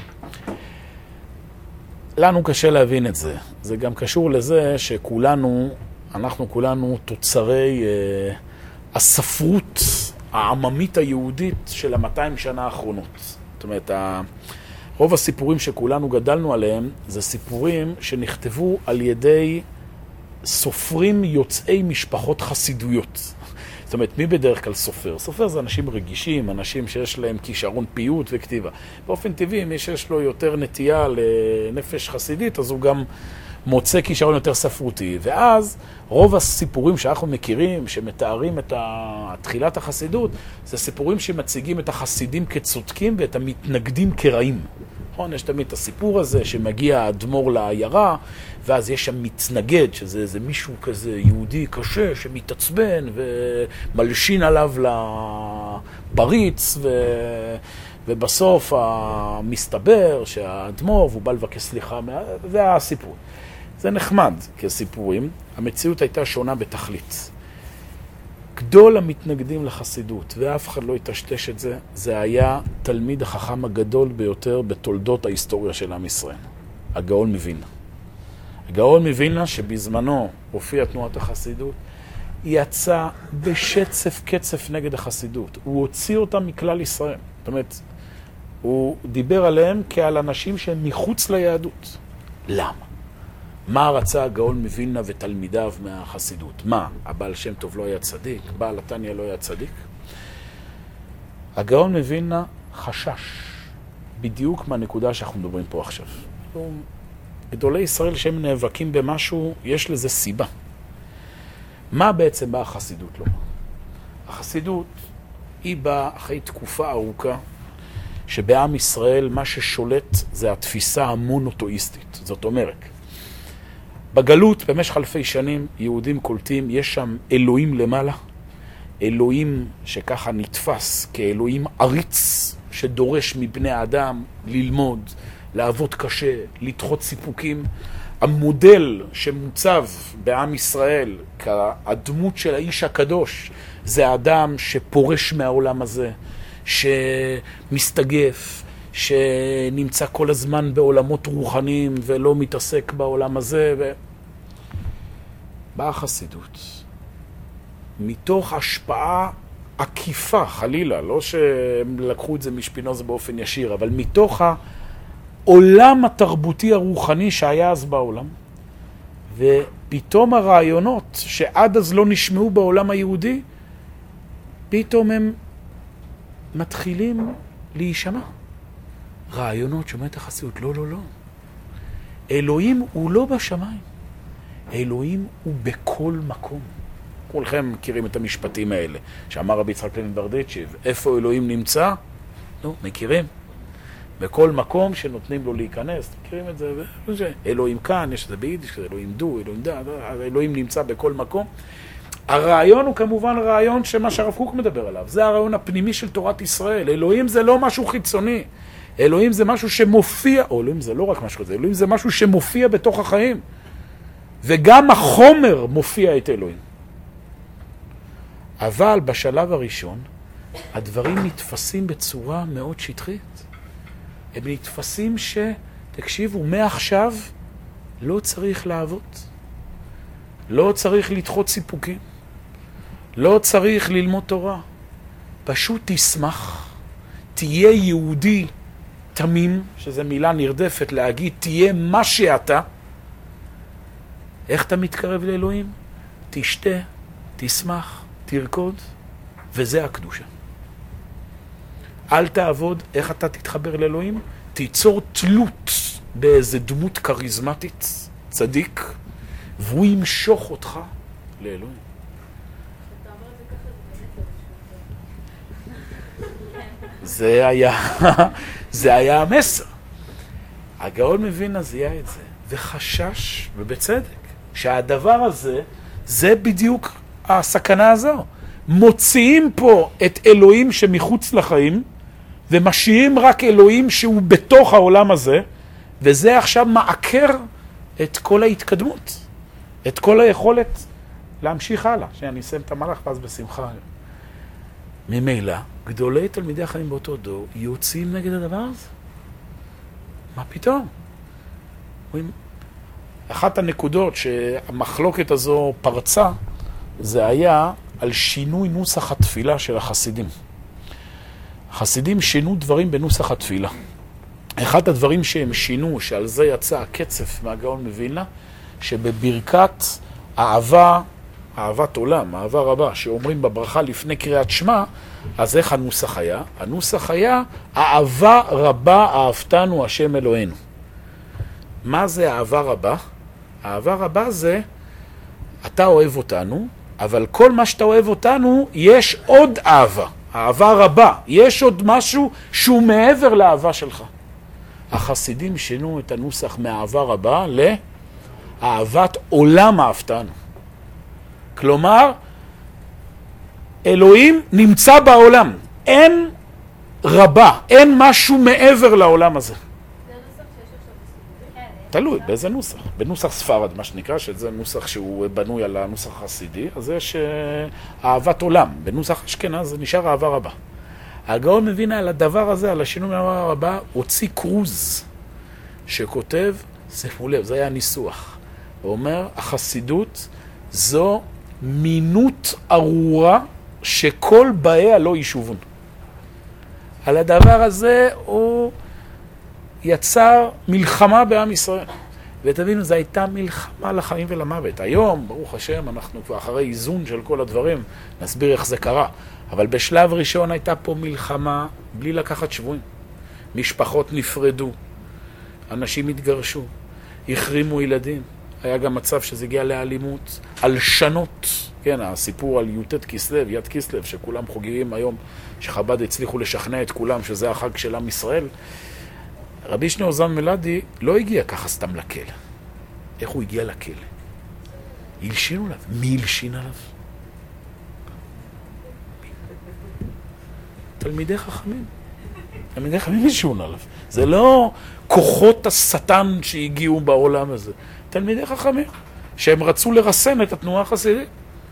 לנו קשה להבין את זה. זה גם קשור לזה אנחנו כולנו תוצרי הספרות העממית היהודית של 200 שנה האחרונות. זאת אומרת, רוב הסיפורים שכולנו גדלנו עליהם זה סיפורים שנכתבו על ידי סופרים יוצאי משפחות חסידויות. זאת אומרת, מי בדרך כלל סופר? סופר זה אנשים רגישים, אנשים שיש להם כישרון פיוט וכתיבה. באופן טבעי, מי שיש לו יותר נטייה לנפש חסידית, אז הוא גם מוצא כישרון יותר ספרותי. ואז רוב הסיפורים שאנחנו מכירים, שמתארים את תחילת החסידות, זה סיפורים שמציגים את החסידים כצודקים ואת המתנגדים כרעים. נכון? יש תמיד את הסיפור הזה שמגיע האדמו"ר לעיירה, ואז יש שם מתנגד, שזה איזה מישהו כזה יהודי קשה שמתעצבן ומלשין עליו לפריץ, ובסוף מסתבר שהאדמו"ר, והוא בא לבקש סליחה, זה הסיפור. זה נחמד כסיפורים, המציאות הייתה שונה בתכלית. גדול המתנגדים לחסידות, ואף אחד לא יטשטש את זה, זה היה תלמיד החכם הגדול ביותר בתולדות ההיסטוריה של עם ישראל, הגאון מווילנה. הגאון מווילנה שבזמנו הופיע תנועת החסידות, יצא בשצף קצף נגד החסידות. הוא הוציא אותם מכלל ישראל. זאת אומרת, הוא דיבר עליהם כעל אנשים שהם מחוץ ליהדות. למה? מה רצה הגאון מווילנה ותלמידיו מהחסידות? מה? הבעל שם טוב לא היה צדיק? בעל התניא לא היה צדיק? הגאון מווילנה חשש בדיוק מהנקודה שאנחנו מדברים פה עכשיו. גדולי ישראל שהם נאבקים במשהו, יש לזה סיבה. מה בעצם באה החסידות לומר? החסידות היא באה אחרי תקופה ארוכה שבעם ישראל מה ששולט זה התפיסה המונותאיסטית. זאת אומרת, בגלות במשך אלפי שנים יהודים קולטים, יש שם אלוהים למעלה, אלוהים שככה נתפס כאלוהים עריץ שדורש מבני האדם ללמוד, לעבוד קשה, לדחות סיפוקים. המודל שמוצב בעם ישראל כהדמות של האיש הקדוש זה האדם שפורש מהעולם הזה, שמסתגף, שנמצא כל הזמן בעולמות רוחניים ולא מתעסק בעולם הזה. באה החסידות מתוך השפעה עקיפה, חלילה, לא שהם לקחו את זה משפינוזה באופן ישיר, אבל מתוך העולם התרבותי הרוחני שהיה אז בעולם, ופתאום הרעיונות שעד אז לא נשמעו בעולם היהודי, פתאום הם מתחילים להישמע. רעיונות שאומרת החסידות, לא, לא, לא. אלוהים הוא לא בשמיים. אלוהים הוא בכל מקום. כולכם מכירים את המשפטים האלה, שאמר רבי יצחק לוי מברדיצ'ב, איפה אלוהים נמצא? נו, מכירים? בכל מקום שנותנים לו להיכנס, מכירים את זה? אלוהים כאן, יש את זה ביידיש, אלוהים דו, אלוהים דה, אלוהים נמצא בכל מקום. הרעיון הוא כמובן רעיון שמה שהרב קוק מדבר עליו, זה הרעיון הפנימי של תורת ישראל. אלוהים זה לא משהו חיצוני, אלוהים זה משהו שמופיע, או אלוהים זה לא רק משהו כזה, אלוהים זה משהו שמופיע בתוך החיים, וגם החומר מופיע את אלוהים. אבל בשלב הראשון, הדברים נתפסים בצורה מאוד שטחית. הם נתפסים תקשיבו, מעכשיו לא צריך לעבוד. לא צריך לדחות סיפוקים. לא צריך ללמוד תורה. פשוט תשמח. תהיה יהודי תמים, שזו מילה נרדפת להגיד, תהיה מה שאתה. איך אתה מתקרב לאלוהים? תשתה, תשמח, תרקוד, וזה הקדושה. אל תעבוד, איך אתה תתחבר לאלוהים? תיצור תלות באיזה דמות קריזמטית, צדיק, והוא ימשוך אותך לאלוהים. זה היה המסר. הגאון מווילנה זיהה את זה, וחשש, ובצדק, שהדבר הזה, זה בדיוק הסכנה הזו. מוציאים פה את אלוהים שמחוץ לחיים, ומשאירים רק אלוהים שהוא בתוך העולם הזה, וזה עכשיו מעקר את כל ההתקדמות, את כל היכולת להמשיך הלאה. שאני אסיים את המהלך ואז בשמחה. ממילא, גדולי תלמידי החיים באותו דור יוצאים נגד הדבר הזה. מה פתאום? אחת הנקודות שהמחלוקת הזו פרצה, זה היה על שינוי נוסח התפילה של החסידים. החסידים שינו דברים בנוסח התפילה. אחד הדברים שהם שינו, שעל זה יצא הקצף מהגאון מווילנה, שבברכת אהבת עולם, אהבה רבה, שאומרים בברכה לפני קריאת שמע, אז איך הנוסח היה? הנוסח היה, אהבה רבה אהבתנו השם אלוהינו. מה זה אהבה רבה? אהבה רבה זה, אתה אוהב אותנו, אבל כל מה שאתה אוהב אותנו, יש עוד אהבה. אהבה רבה. יש עוד משהו שהוא מעבר לאהבה שלך. החסידים שינו את הנוסח מאהבה רבה לאהבת עולם אהבתנו. כלומר, אלוהים נמצא בעולם. אין רבה, אין משהו מעבר לעולם הזה. תלוי, באיזה נוסח? בנוסח ספרד, מה שנקרא, שזה נוסח שהוא בנוי על הנוסח החסידי, אז יש אהבת עולם. בנוסח אשכנז זה נשאר אהבה רבה. הגאון מווילנה על הדבר הזה, על השינוי מאהבה רבה, הוציא קרוז שכותב, שימו לב, זה היה הניסוח. הוא אומר, החסידות זו מינות ארורה שכל באיה לא ישובון. על הדבר הזה הוא יצר מלחמה בעם ישראל. ותבינו, זו הייתה מלחמה לחיים ולמוות. היום, ברוך השם, אנחנו כבר אחרי איזון של כל הדברים, נסביר איך זה קרה. אבל בשלב ראשון הייתה פה מלחמה בלי לקחת שבויים. משפחות נפרדו, אנשים התגרשו, החרימו ילדים. היה גם מצב שזה הגיע לאלימות, הלשנות. כן, הסיפור על י"ט כסלו, יד כסלו, שכולם חוגגים היום, שחב"ד הצליחו לשכנע את כולם שזה החג של עם ישראל. רבי שניאור זלמן מלאדי לא הגיע ככה סתם לכלא. איך הוא הגיע לכלא? הלשינו עליו. מי הלשין עליו? תלמידי חכמים. תלמידי חכמים הלשינו עליו. זה לא כוחות השטן שהגיעו בעולם הזה. תלמידי חכמים, שהם רצו לרסן את התנועה החסידית.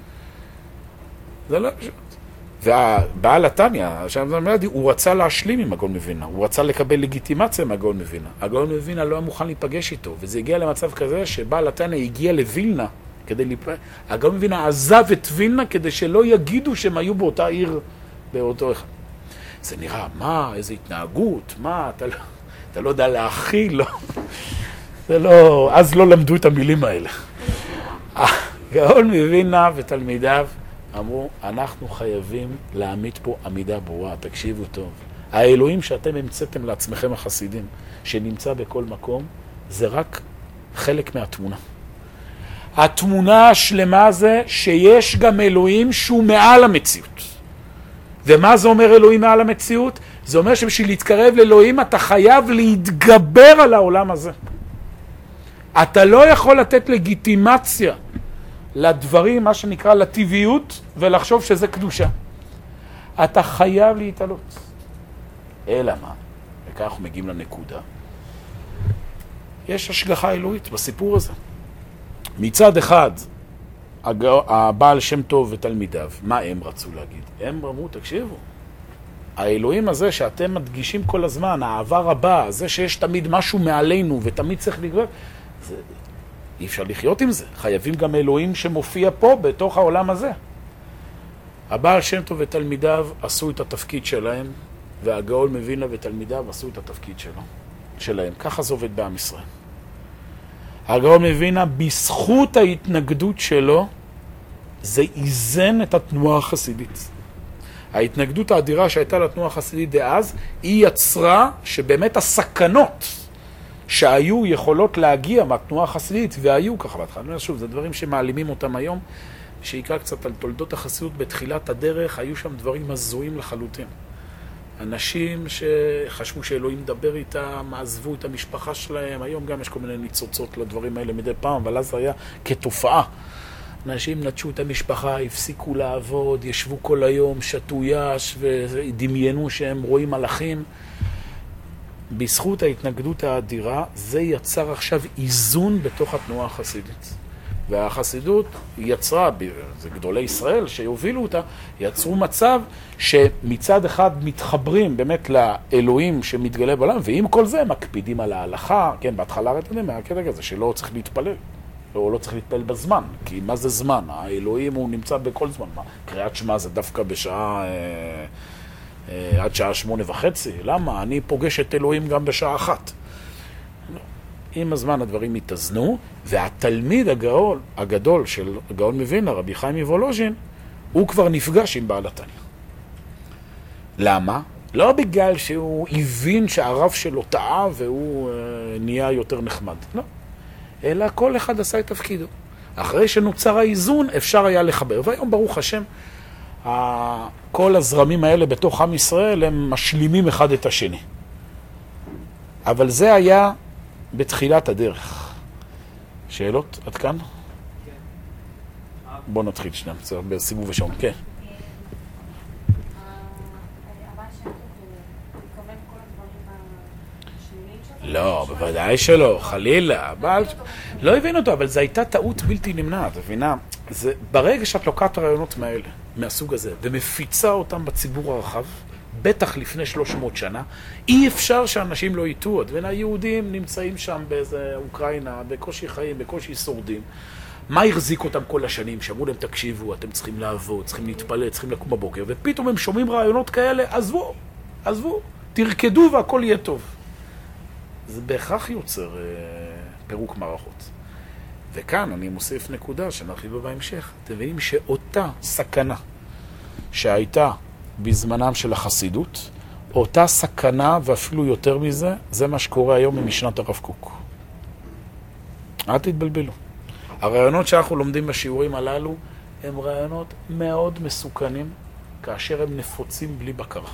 זה לא פשוט. והבעל התניא, הוא רצה להשלים עם הגאון מווילנה, הוא רצה לקבל לגיטימציה מהגאון מווילנה. הגאון מווילנה לא היה מוכן להיפגש איתו, וזה הגיע למצב כזה שבעל התניא הגיע לווילנה, הגאון מווילנה עזב את וילנה כדי שלא יגידו שהם היו באותה עיר, באותו אחד. זה נראה, מה, איזו התנהגות, מה, אתה לא יודע להכיל, לא. זה לא, אז לא למדו את המילים האלה. הגאון מווילנה ותלמידיו אמרו, אנחנו חייבים להעמיד פה עמידה ברורה, תקשיבו טוב. האלוהים שאתם המצאתם לעצמכם החסידים, שנמצא בכל מקום, זה רק חלק מהתמונה. התמונה השלמה זה שיש גם אלוהים שהוא מעל המציאות. ומה זה אומר אלוהים מעל המציאות? זה אומר שבשביל להתקרב לאלוהים אתה חייב להתגבר על העולם הזה. אתה לא יכול לתת לגיטימציה לדברים, מה שנקרא לטבעיות, ולחשוב שזה קדושה. אתה חייב להתעלות. אלא מה? וכך אנחנו מגיעים לנקודה. יש השגחה אלוהית בסיפור הזה. מצד אחד, הבעל שם טוב ותלמידיו, מה הם רצו להגיד? הם אמרו, תקשיבו, האלוהים הזה שאתם מדגישים כל הזמן, האהבה רבה, זה שיש תמיד משהו מעלינו ותמיד צריך לגרב, אי אפשר לחיות עם זה. חייבים גם אלוהים שמופיע פה בתוך העולם הזה. הבעל שם טוב ותלמידיו עשו את התפקיד שלהם, והגאון מווילנה ותלמידיו עשו את התפקיד שלהם. ככה זה עובד בעם ישראל. הגאון מווילנה, בזכות ההתנגדות שלו, זה איזן את התנועה החסידית. ההתנגדות האדירה שהייתה לתנועה החסידית דאז, היא יצרה שבאמת הסכנות שהיו יכולות להגיע מהתנועה החסידית, והיו ככה בהתחלה. שוב, זה דברים שמעלימים אותם היום, שיקרא קצת על תולדות החסידות בתחילת הדרך, היו שם דברים הזויים לחלוטין. אנשים שחשבו שאלוהים מדבר איתם, עזבו את המשפחה שלהם, היום גם יש כל מיני ניצוצות לדברים האלה מדי פעם, אבל אז זה היה כתופעה. אנשים נטשו את המשפחה, הפסיקו לעבוד, ישבו כל היום, שתו יש ודמיינו שהם רואים מלאכים. בזכות ההתנגדות האדירה, זה יצר עכשיו איזון בתוך התנועה החסידית. והחסידות יצרה, זה גדולי ישראל שיובילו אותה, יצרו מצב שמצד אחד מתחברים באמת לאלוהים שמתגלה בעולם, ועם כל זה מקפידים על ההלכה, כן, בהתחלה אתם יודעים, מהקטע כזה שלא צריך להתפלל, לא צריך להתפלל בזמן, כי מה זה זמן? האלוהים הוא נמצא בכל זמן, מה? קריאת שמע זה דווקא בשעה, עד שעה 8:30, למה? אני פוגש את אלוהים גם בשעה 1. עם הזמן הדברים התאזנו, והתלמיד הגדול של הגאון מווילנה, רבי חיים מוולוז'ין, הוא כבר נפגש עם בעל התניא. למה? לא בגלל שהוא הבין שהרב שלו טעה והוא נהיה יותר נחמד, לא. אלא כל אחד עשה את תפקידו. אחרי שנוצר האיזון אפשר היה לחבר. והיום ברוך השם, כל הזרמים האלה בתוך עם ישראל הם משלימים אחד את השני. אבל זה היה בתחילת הדרך. שאלות עד כאן? כן. בוא נתחיל שנייה, בסיבוב השעון, כן. לא, בוודאי שלא, חלילה. לא הבין אותו, אבל זו הייתה טעות בלתי נמנעת, הבינה? ברגע שאת לוקחת רעיונות מהסוג הזה, ומפיצה אותם בציבור הרחב, בטח לפני 300 שנה, אי אפשר שאנשים לא יטעו. היהודים נמצאים שם באיזה אוקראינה, בקושי חיים, בקושי שורדים. מה החזיק אותם כל השנים? שאמרו להם, תקשיבו, אתם צריכים לעבוד, צריכים להתפלל, צריכים לקום בבוקר, ופתאום הם שומעים רעיונות כאלה, עזבו, תרקדו והכל יהיה טוב. זה בהכרח יוצר פירוק מערכות. וכאן אני מוסיף נקודה שנרחיב בהמשך. אתם מבינים שאותה סכנה שהייתה בזמנם של החסידות, אותה סכנה ואפילו יותר מזה, זה מה שקורה היום ממשנת הרב קוק. אל תתבלבלו. הרעיונות שאנחנו לומדים בשיעורים הללו הם רעיונות מאוד מסוכנים כאשר הם נפוצים בלי בקרה.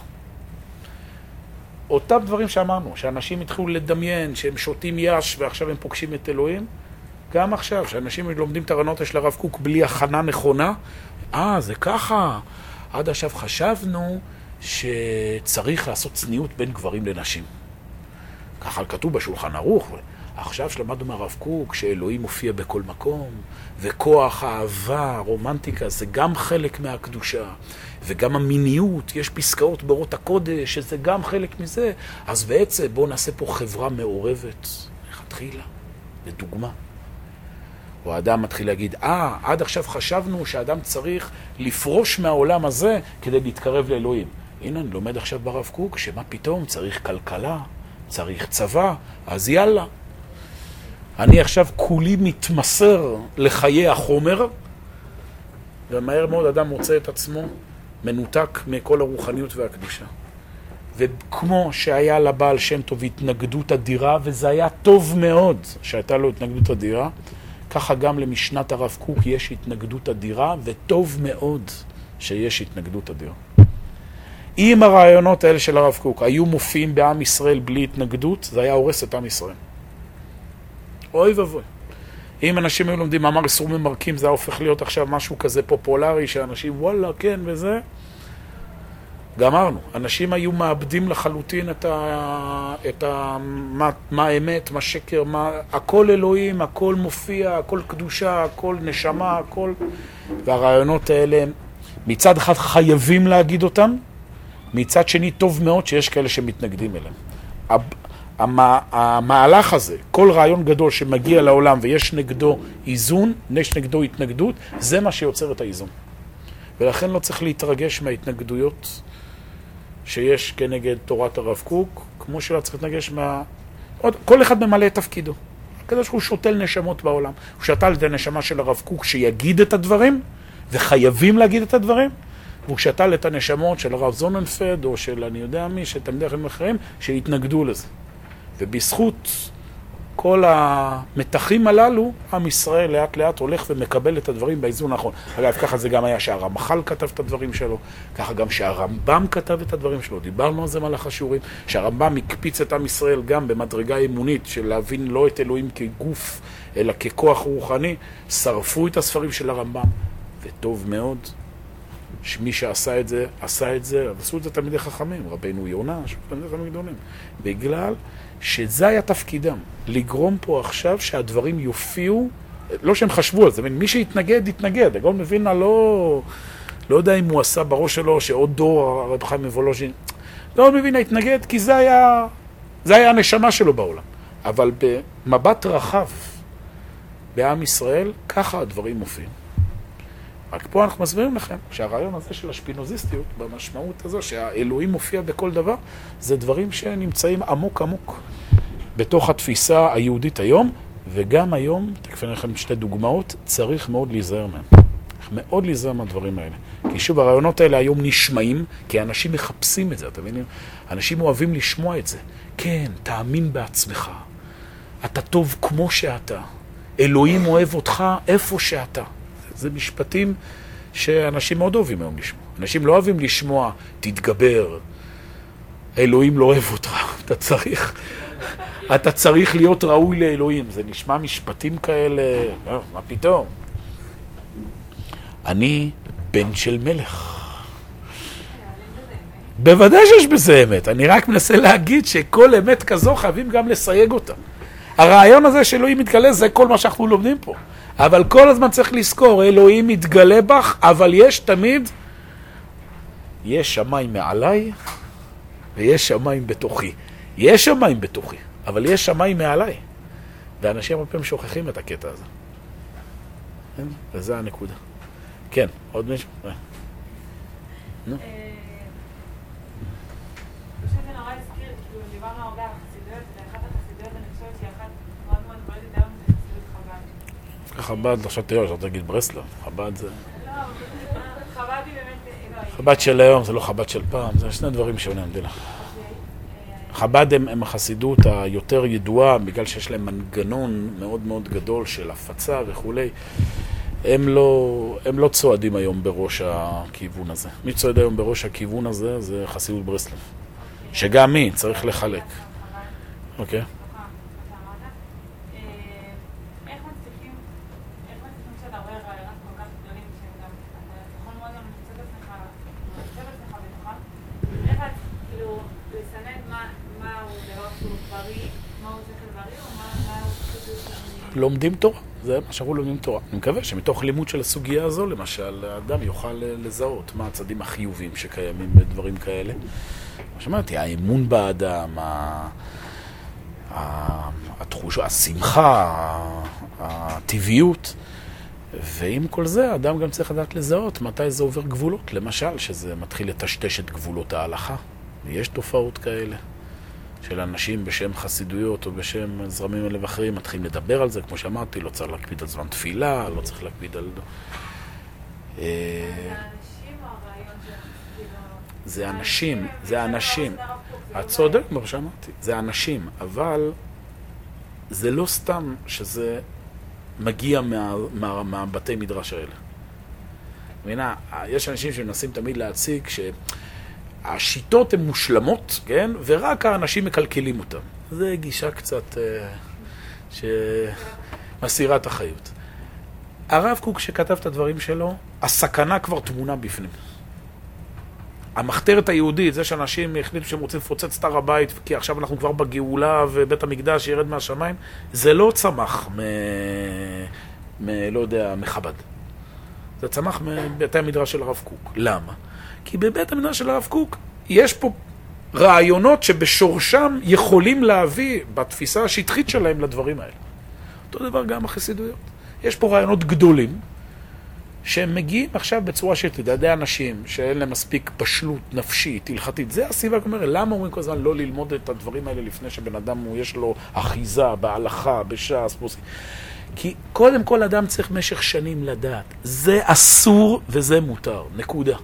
אותם דברים שאמרנו, שאנשים התחילו לדמיין שהם שותים יש ועכשיו הם פוגשים את אלוהים, גם עכשיו, שאנשים לומדים את הרעיונות של הרב קוק בלי הכנה נכונה, זה ככה. עד עכשיו חשבנו שצריך לעשות צניעות בין גברים לנשים. ככה כתוב בשולחן ערוך. עכשיו שלמדנו מהרב קוק שאלוהים מופיע בכל מקום, וכוח האהבה, רומנטיקה, זה גם חלק מהקדושה, וגם המיניות, יש פסקאות באורות הקודש, שזה גם חלק מזה. אז בעצם בואו נעשה פה חברה מעורבת. איך התחילה? לדוגמה. או האדם מתחיל להגיד, עד עכשיו חשבנו שהאדם צריך לפרוש מהעולם הזה כדי להתקרב לאלוהים. הנה, אני לומד עכשיו ברב קוק, שמה פתאום צריך כלכלה, צריך צבא, אז יאללה. אני עכשיו כולי מתמסר לחיי החומר, ומהר מאוד אדם מוצא את עצמו מנותק מכל הרוחניות והקדושה. וכמו שהיה לבעל שם טוב התנגדות אדירה, וזה היה טוב מאוד שהייתה לו התנגדות אדירה, ככה גם למשנת הרב קוק יש התנגדות אדירה, וטוב מאוד שיש התנגדות אדירה. אם הרעיונות האלה של הרב קוק היו מופיעים בעם ישראל בלי התנגדות, זה היה הורס את עם ישראל. אוי ובוי. אם אנשים היו לומדים מאמר איסור ממרקים, זה היה הופך להיות עכשיו משהו כזה פופולרי, שאנשים וואלה, כן וזה. גמרנו. אנשים היו מאבדים לחלוטין מה האמת, מה שקר, הכל אלוהים, הכל מופיע, הכל קדושה, הכל נשמה, הכל. והרעיונות האלה, מצד אחד חייבים להגיד אותם, מצד שני טוב מאוד שיש כאלה שמתנגדים אליהם. המהלך הזה, כל רעיון גדול שמגיע לעולם ויש נגדו איזון, יש נגדו התנגדות, זה מה שיוצר את האיזון. ולכן לא צריך להתרגש מההתנגדויות שיש כנגד תורת הרב קוק, כמו שלא צריך להתנגש כל אחד ממלא את תפקידו. כדי שהוא שותל נשמות בעולם. הוא שתל את הנשמה של הרב קוק שיגיד את הדברים, וחייבים להגיד את הדברים, והוא שתל את הנשמות של הרב זוננפלד, או של אני יודע מי, שתלמידי חכמים אחרים, שהתנגדו לזה. ובזכות כל המתחים הללו, עם ישראל לאט לאט הולך ומקבל את הדברים באיזון האחרון. אגב, ככה זה גם היה שהרמח"ל כתב את הדברים שלו, ככה גם שהרמב"ם כתב את הדברים שלו. דיברנו על זה מהלך השיעורים, שהרמב"ם הקפיץ את עם ישראל גם במדרגה אמונית של להבין לא את אלוהים כגוף, אלא ככוח רוחני. שרפו את הספרים של הרמב"ם, וטוב מאוד שמי שעשה את זה, עשה את זה, עשו את זה תלמידי חכמים, רבינו יונה, תלמידי חכמים גדולים, בגלל שזה היה תפקידם, לגרום פה עכשיו שהדברים יופיעו לא שהם חשבו על זה, מי שהתנגד, התנגד. הגאון מווילנה לא יודע אם הוא עשה בראש שלו שעוד דור הרב חיים מוולוז'ין. הגאון מווילנה התנגד כי זה היה הנשמה שלו בעולם. אבל במבט רחב בעם ישראל, ככה הדברים מופיעים. רק פה אנחנו מסבירים לכם שהרעיון הזה של השפינוזיסטיות, במשמעות הזו שהאלוהים מופיע בכל דבר, זה דברים שנמצאים עמוק עמוק בתוך התפיסה היהודית היום, וגם היום, תכף אני לכם שתי דוגמאות, צריך מאוד להיזהר מהם. מאוד להיזהר מהדברים האלה. כי שוב, הרעיונות האלה היום נשמעים, כי אנשים מחפשים את זה, אתם מבינים? אנשים אוהבים לשמוע את זה. כן, תאמין בעצמך. אתה טוב כמו שאתה. אלוהים אוהב אותך איפה שאתה. זה משפטים שאנשים מאוד אוהבים היום לשמוע. אנשים לא אוהבים לשמוע, תתגבר. אלוהים לא אוהב אותך. אתה צריך להיות ראוי לאלוהים. זה נשמע משפטים כאלה, מה פתאום? אני בן של מלך. בוודאי שיש בזה אמת. אני רק מנסה להגיד שכל אמת כזו חייבים גם לסייג אותה. הרעיון הזה שאלוהים מתגלה זה כל מה שאנחנו לומדים פה. אבל כל הזמן צריך לזכור, אלוהים מתגלה בך, אבל יש תמיד, יש שמיים מעליי ויש שמיים בתוכי. יש שמיים בתוכי, אבל יש שמיים מעליי. ואנשים הרבה פעמים שוכחים את הקטע הזה. וזה הנקודה. כן, עוד מישהו? נו. חב"ד, עכשיו תראו, אני רוצה להגיד ברסלב, חב"ד זה... חב"ד של היום, זה לא חב"ד של פעם, זה שני דברים שונים, דילה. חב"ד הם החסידות היותר ידועה, בגלל שיש להם מנגנון מאוד מאוד גדול של הפצה וכולי. הם לא צועדים היום בראש הכיוון הזה. מי צועד היום בראש הכיוון הזה, זה חסידות ברסלב. שגם מי צריך לחלק. אוקיי. לומדים תורה, זה מה שאנחנו לומדים תורה. אני מקווה שמתוך לימוד של הסוגיה הזו, למשל, האדם יוכל לזהות מה הצעדים החיובים שקיימים בדברים כאלה. מה שאמרתי, האמון באדם, התחושה, השמחה, הטבעיות, ועם כל זה, האדם גם צריך לדעת לזהות מתי זה עובר גבולות. למשל, שזה מתחיל לטשטש את גבולות ההלכה. ויש תופעות כאלה. של אנשים בשם חסידויות או בשם זרמים אלה ואחרים מתחילים לדבר על זה, כמו שאמרתי, לא צריך להקפיד על זמן תפילה, לא צריך להקפיד על... זה אנשים, זה אנשים. את צודק, כמו שאמרתי, זה אנשים, אבל זה לא סתם שזה מגיע מהבתי מדרש האלה. מבינה, יש אנשים שמנסים תמיד להציג השיטות הן מושלמות, כן? ורק האנשים מקלקלים אותם. זה גישה קצת שמסירת החיות. הרב קוק שכתב את הדברים שלו, הסכנה כבר תמונה בפנים. המחתרת היהודית, זה שאנשים החליטו שהם רוצים לפוצץ את הר הבית, כי עכשיו אנחנו כבר בגאולה ובית המקדש ירד מהשמיים, זה לא צמח לא יודע, מחב"ד. זה צמח מבית המדרש של הרב קוק. למה? כי בבית המדרש של הרב קוק יש פה רעיונות שבשורשם יכולים להביא בתפיסה השטחית שלהם לדברים האלה. אותו דבר גם החסידויות. יש פה רעיונות גדולים שהם מגיעים עכשיו בצורה של תדעי אנשים שאין להם מספיק בשלות נפשית, הלכתית. זה הסיבה, כלומר, למה אומרים כל הזמן לא ללמוד את הדברים האלה לפני שבן אדם יש לו אחיזה בהלכה, בש"ס, כי קודם כל אדם צריך משך שנים לדעת. זה אסור וזה מותר. נקודה.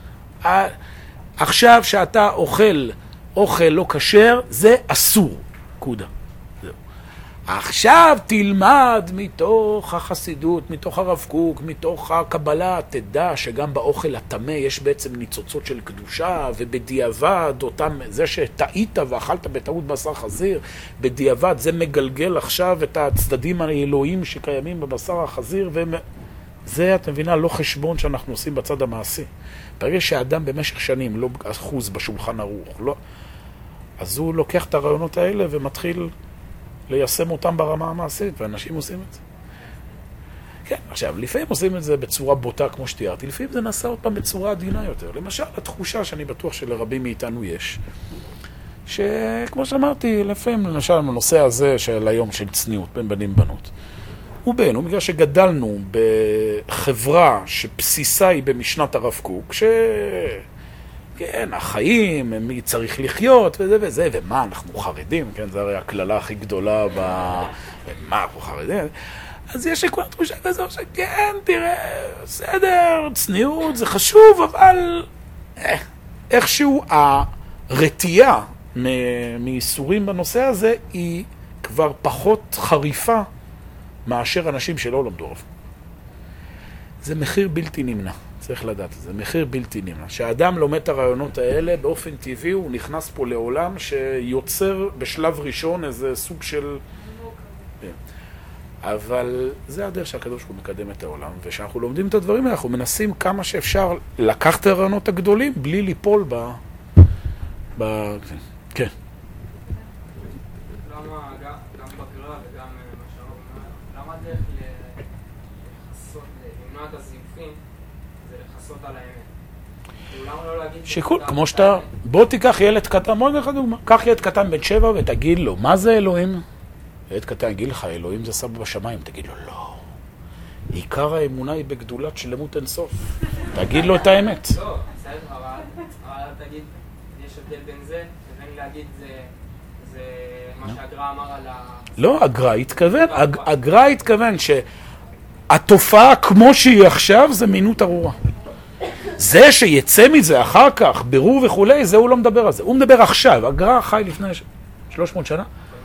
עכשיו שאתה אוכל לא כשר, זה אסור. נקודה. זהו. עכשיו תלמד מתוך החסידות, מתוך הרב קוק, מתוך הקבלה, תדע שגם באוכל הטמא יש בעצם ניצוצות של קדושה, ובדיעבד זה שטעית ואכלת בטעות בשר חזיר, בדיעבד זה מגלגל עכשיו את הצדדים האלוהים שקיימים בבשר החזיר, זה, את מבינה, לא חשבון שאנחנו עושים בצד המעשי. ברגע שהאדם במשך שנים לא אחוז בשולחן ערוך, לא, אז הוא לוקח את הרעיונות האלה ומתחיל ליישם אותם ברמה המעשית, ואנשים עושים את זה. כן, עכשיו, לפעמים עושים את זה בצורה בוטה, כמו שתיארתי, לפעמים זה נעשה עוד פעם בצורה עדינה יותר. למשל, התחושה שאני בטוח שלרבים מאיתנו יש, שכמו שאמרתי, לפעמים, למשל, הנושא הזה של היום, של צניעות, בין בנים בנות, הוא בגלל שגדלנו בחברה שבסיסה היא במשנת הרב קוק, כן, החיים, מי צריך לחיות, וזה וזה, ומה, אנחנו חרדים, כן, זה הרי הכללה הכי גדולה מה, אנחנו חרדים? אז יש לי כבר תחושה כזו שכן, תראה, בסדר, צניעות, זה חשוב, אבל איכשהו הרתיעה מייסורים בנושא הזה היא כבר פחות חריפה מאשר אנשים שלא למדו רב קוק. זה מחיר בלתי נמנע. צריך לדעת את זה, מחיר בלתי נמנע. שהאדם לומד את הרעיונות האלה, באופן טבעי הוא נכנס פה לעולם שיוצר בשלב ראשון איזה סוג של... אבל זה הדרך שהקדוש הוא מקדם את העולם, ושאנחנו לומדים את הדברים האלה, אנחנו מנסים כמה שאפשר לקחת את הרעיונות הגדולים בלי ליפול כן. למה גם בגר"א וגם מה שאמרנו, למה הדרך למנוע את הזיופים זה לחסות על האמת? למה לא להגיד... שיקול, כמו שאתה... בוא תיקח ילד קטן, בוא נגיד לך דוגמה. קח ילד קטן בן 7 ותגיד לו, מה זה אלוהים? ילד קטן יגיד לך, אלוהים זה סבא בשמיים. תגיד לו, לא. עיקר האמונה היא בגדולת שלמות אינסוף. תגיד לו את האמת. לא, בסדר, אבל תגיד, יש הבדל בין זה, לבין להגיד זה מה שהגר"א אמר על ה... לא, הגר"א התכוון שהתופעה כמו שהיא עכשיו זה מינות ארורה. זה שיצא מזה אחר כך, ברור וכולי, זה הוא לא מדבר על זה. הוא מדבר עכשיו. הגר"א חי לפני 300 שנה.